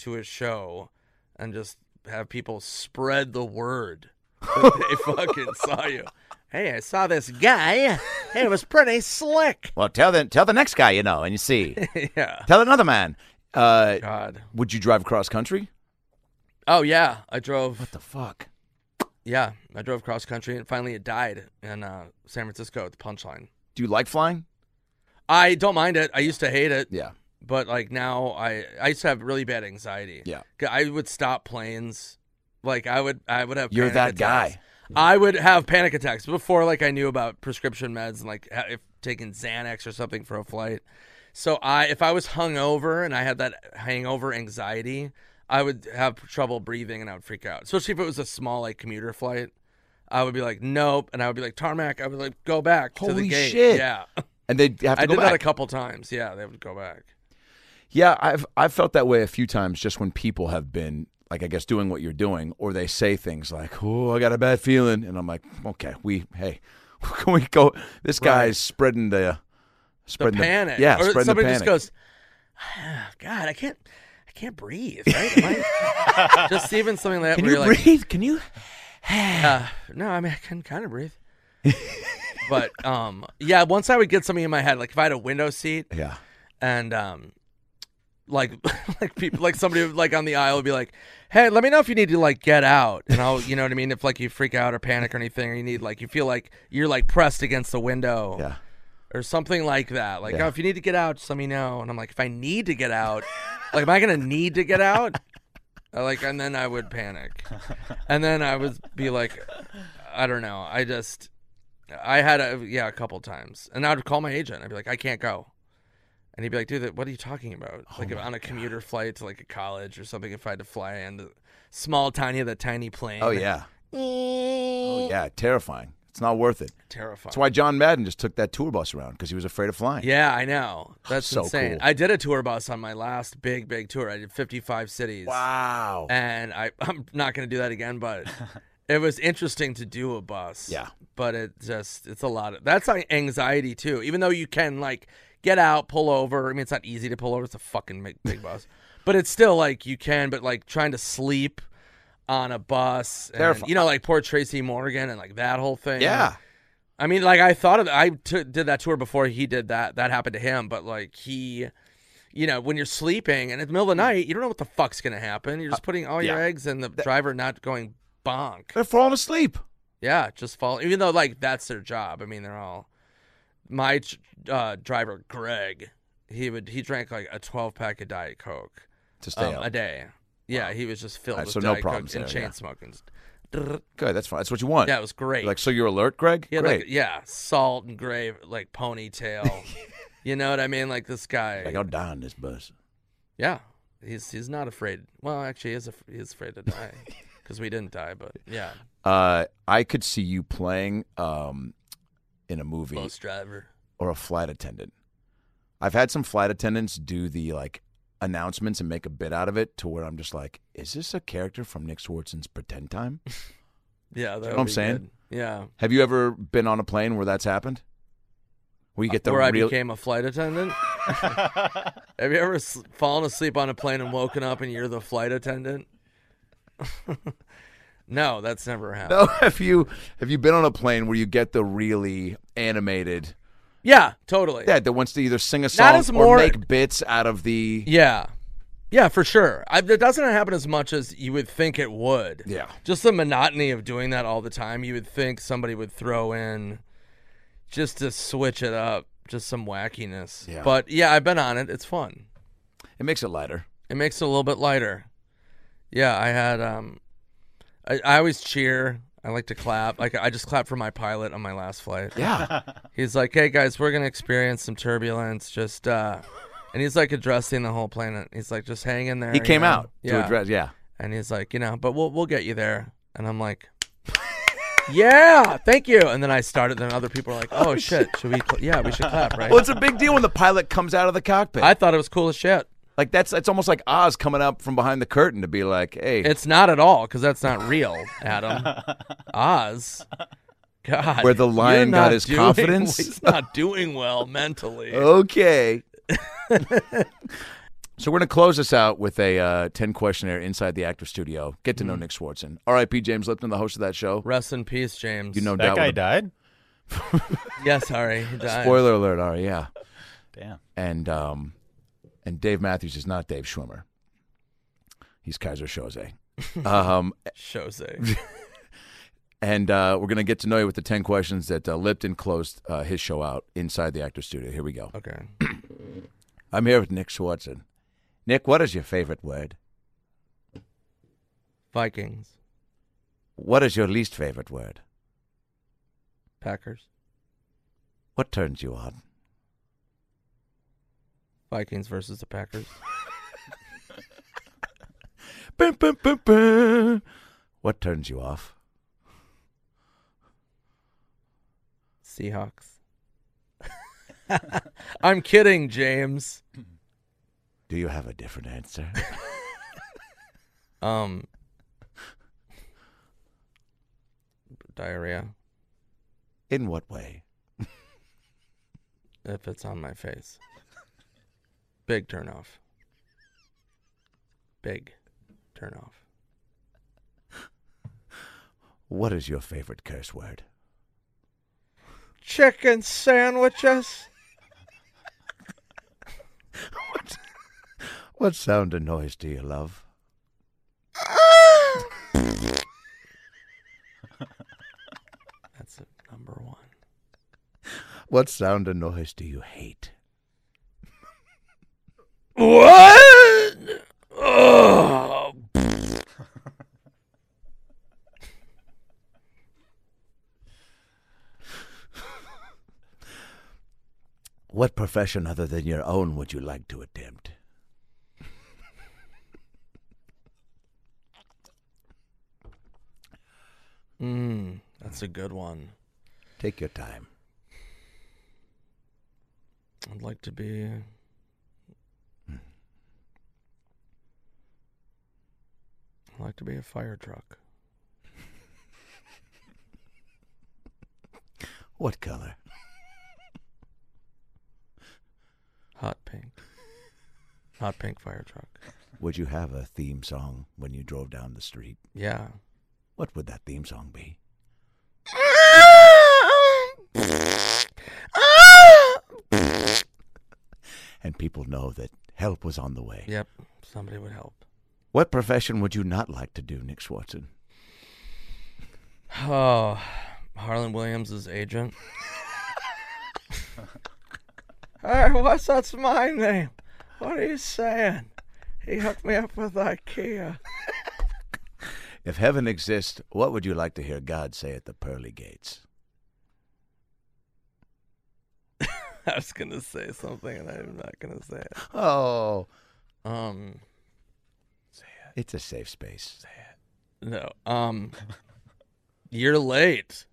to a show and just have people spread the word that they fucking saw you. Hey, I saw this guy. It was pretty slick. Well, tell the tell the next guy you know, and you see. Yeah. Tell another man. Uh, God. would you drive cross country? Oh, yeah. I drove. What the fuck? Yeah. I drove cross country, and finally it died in uh, San Francisco at the Punchline. Do you like flying? I don't mind it. I used to hate it. Yeah. But, like, now I, I used to have really bad anxiety. Yeah. I would stop planes. Like, I would I would have You're panic that attacks. guy. I would have panic attacks before, like, I knew about prescription meds and, like, ha- if taking Xanax or something for a flight. So I, if I was hungover and I had that hangover anxiety, I would have trouble breathing and I would freak out. Especially if it was a small, like, commuter flight. I would be like, nope. And I would be like, tarmac. I would, like, go back to the Holy gate. shit. Yeah. And they'd have to I go did back. that a couple times. Yeah, they would go back. Yeah, I've I've felt that way a few times just when people have been, like, I guess, doing what you're doing, or they say things like, oh, I got a bad feeling. And I'm like, okay, we, hey, can we go? This guy's Right. spreading the, spreading The panic. yeah, or spreading somebody the just panic. goes, ah, God, I can't, I can't breathe. Right? Am I- just even something like that. Can where you you're like, breathe? Can you? Uh, no, I mean I can kind of breathe. But um, yeah, once I would get something in my head, like if I had a window seat Yeah. and um, like like people like somebody like on the aisle would be like, hey, let me know if you need to like get out, and I'll, you know what I mean, if like you freak out or panic or anything, or you need like you feel like you're like pressed against the window. Yeah. Or something like that. Like, Yeah. oh, if you need to get out, just let me know. And I'm like, if I need to get out, like, am I going to need to get out? Uh, Like, and then I would panic. And then I would be like, I don't know. I just, I had a, yeah, a couple times. And I would call my agent. I'd be like, I can't go. And he'd be like, dude, what are you talking about? Oh Like, if on a commuter flight to like a college or something, if I had to fly in the small, tiny, the tiny plane. Oh, yeah. Oh, yeah. Terrifying. It's not worth it. Terrifying. That's why John Madden just took that tour bus around, because he was afraid of flying. Yeah, I know. That's So insane. cool. I did a tour bus on my last big, big tour. I did fifty-five cities. Wow. And I, I'm not going to do that again, but it was interesting to do a bus. Yeah. But it just, it's a lot of, that's like anxiety too. Even though you can like get out, pull over. I mean, it's not easy to pull over. It's a fucking big, big bus. But it's still like you can, but like trying to sleep on a bus. And, Terrifying. you know, like poor Tracy Morgan and like that whole thing. Yeah. I mean, like I thought of, I t- did that tour before he did that. That happened to him. But like he, you know, when you're sleeping and in the middle of the night, you don't know what the fuck's going to happen. You're just putting all your yeah. eggs in the driver not going bonk. They're falling asleep. Yeah, just fall. Even though like that's their job. I mean, they're all. My uh, driver Greg, he would he drank like a twelve pack of Diet Coke To stay um, up. a day. Yeah, he was just filled All right, with so no Diet problems Coke and there, chain yeah. smoking. Good. That's fine. That's what you want. Yeah, it was great. Like, so you're alert, Greg? he had Great. like yeah, salt and gray like ponytail. You know what I mean? Like this guy. Like, I'll die on this bus. Yeah, he's he's not afraid. Well, actually, he is af- he is afraid to die because we didn't die. But yeah, Uh, I could see you playing um, in a movie bus driver. or a flight attendant. I've had some flight attendants do the like announcements and make a bit out of it, to where I'm just like, is this a character from Nick Swartzen's Pretend Time? Yeah, that know would what I'm be saying? good. Yeah, Have you ever been on a plane where that's happened? Where you get the where I real. became a flight attendant. Have you ever s- fallen asleep on a plane and woken up and you're the flight attendant? No, that's never happened. No, have you have you been on a plane where you get the really animated? Yeah, totally. Yeah, that wants to either sing a song as or more- make bits out of the. Yeah. Yeah, for sure. I, it doesn't happen as much as you would think it would. Yeah. Just the monotony of doing that all the time. You would think somebody would throw in just to switch it up, just some wackiness. Yeah. But yeah, I've been on it. It's fun. It makes it lighter. It makes it a little bit lighter. Yeah, I had. Um, I, I always cheer. I like to clap. Like I just clapped for my pilot on my last flight. Yeah. He's like, "Hey guys, we're gonna experience some turbulence. Just," uh, and he's like addressing the whole planet. He's like, "Just hang in there." He you came know? out yeah. to address. Yeah. And he's like, you know, but we'll we'll get you there. And I'm like, yeah, thank you. And then I started. Then other people are like, oh shit, should we? Cl- yeah, we should clap, right? Well, it's a big deal when the pilot comes out of the cockpit. I thought it was cool as shit. Like that's it's almost like Oz coming up from behind the curtain to be like, hey. It's not at all because that's not real, Adam. Oz. God, Where the lion you're got not his doing- confidence? He's not doing well mentally. Okay. So we're going to close this out with a uh, ten questionnaire inside the actor studio. Get to know Nick Swartzen. R I P James Lipton, the host of that show. Rest in peace, James. You know That doubt guy with a- died? Yeah, sorry. He died. Spoiler alert, Ari, yeah. Damn. And um, and Dave Matthews is not Dave Schwimmer. He's Kaiser Soze. um, Jose. and uh, we're going to get to know you with the ten questions that uh, Lipton closed uh, his show out inside the actor studio. Here we go. Okay. I'm here with Nick Swartzen. Nick, what is your favorite word? Vikings. What is your least favorite word? Packers. What turns you on? Vikings versus the Packers. Bum, bum, bum, bum. What turns you off? Seahawks. I'm kidding, James. Do you have a different answer? Um, diarrhea. In what way? If it's on my face. Big turnoff. Big turnoff. What is your favorite curse word? Chicken sandwiches. what, what sound or noise do you love? That's a number one. What sound or noise do you hate? What? Oh. What profession other than your own would you like to attempt? Mm, that's a good one. Take your time. I'd like to be... I'd like to be a fire truck. What color? Hot pink. Hot pink fire truck. Would you have a theme song when you drove down the street? Yeah. What would that theme song be? And people know that help was on the way. Yep. Somebody would help. What profession would you not like to do, Nick Swartzen? Oh, Harlan Williams' agent. Hey, what's that's my name? What are you saying? He hooked me up with IKEA. If heaven exists, what would you like to hear God say at the pearly gates? I was gonna say something and I'm not gonna say it. Oh, Um, it's a safe space. no. Um, you're late.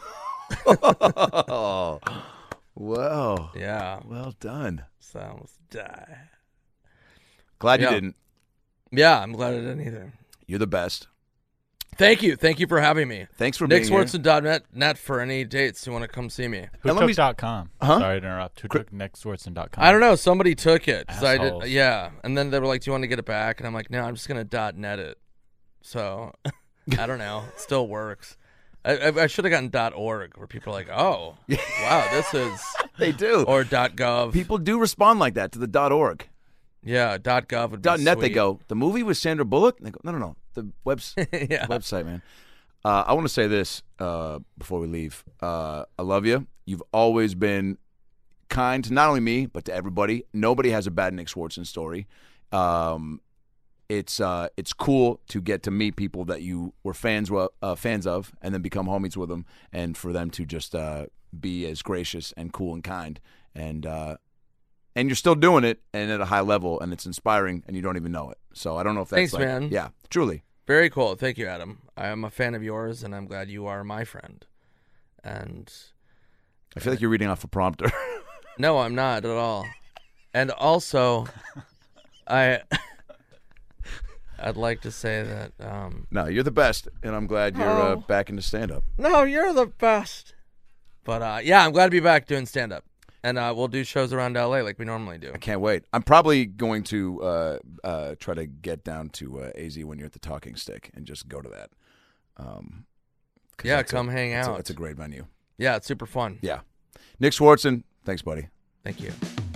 Oh, well, Yeah. well done. So I almost die. Glad Yeah. you didn't. Yeah, I'm glad I didn't either. You're the best. Thank you. Thank you for having me. Thanks for Nick being here. Swartzen dot net net for any dates you want to come see me. And let me- Who took dot com. Huh? Sorry to interrupt. Who took nick swartzen dot com? I don't know. Somebody took it. 'Cause I did, Assholes. yeah. And then they were like, do you want to get it back? And I'm like, no, I'm just going to dot net it. So, I don't know. It still works. I, I, I should have gotten dot org where people are like, oh, wow, this is... They do. Or dot gov. People do respond like that to the dot .org. Yeah, dot gov would be Dot .net, they sweet. go, the movie with Sandra Bullock? And they go, no, no, no. The webs- Yeah. website, man. Uh, I want to say this uh, before we leave. Uh, I love you. You've always been kind to not only me, but to everybody. Nobody has a bad Nick Swartzen story. Um, it's uh, it's cool to get to meet people that you were fans wa- uh, fans of, and then become homies with them, and for them to just uh, be as gracious and cool and kind, and uh, and you're still doing it, and at a high level, and it's inspiring, and you don't even know it. So I don't know if that's Thanks, like, man. yeah, truly. Very cool. Thank you, Adam. I am a fan of yours, and I'm glad you are my friend. And I feel like you're reading off a prompter. no, I'm not at all. And also, I, I'd like to say that. Um, No, you're the best, and I'm glad you're uh, Oh. back into stand-up. no, you're the best. But uh, yeah, I'm glad to be back doing stand up. And uh, we'll do shows around L A like we normally do. I can't wait. I'm probably going to uh, uh, try to get down to uh, A Z when you're at the Talking Stick and just go to that. Um, yeah, come a, hang it's out. A, it's a great venue. Yeah, it's super fun. Yeah. Nick Swartzen, thanks, buddy. Thank you.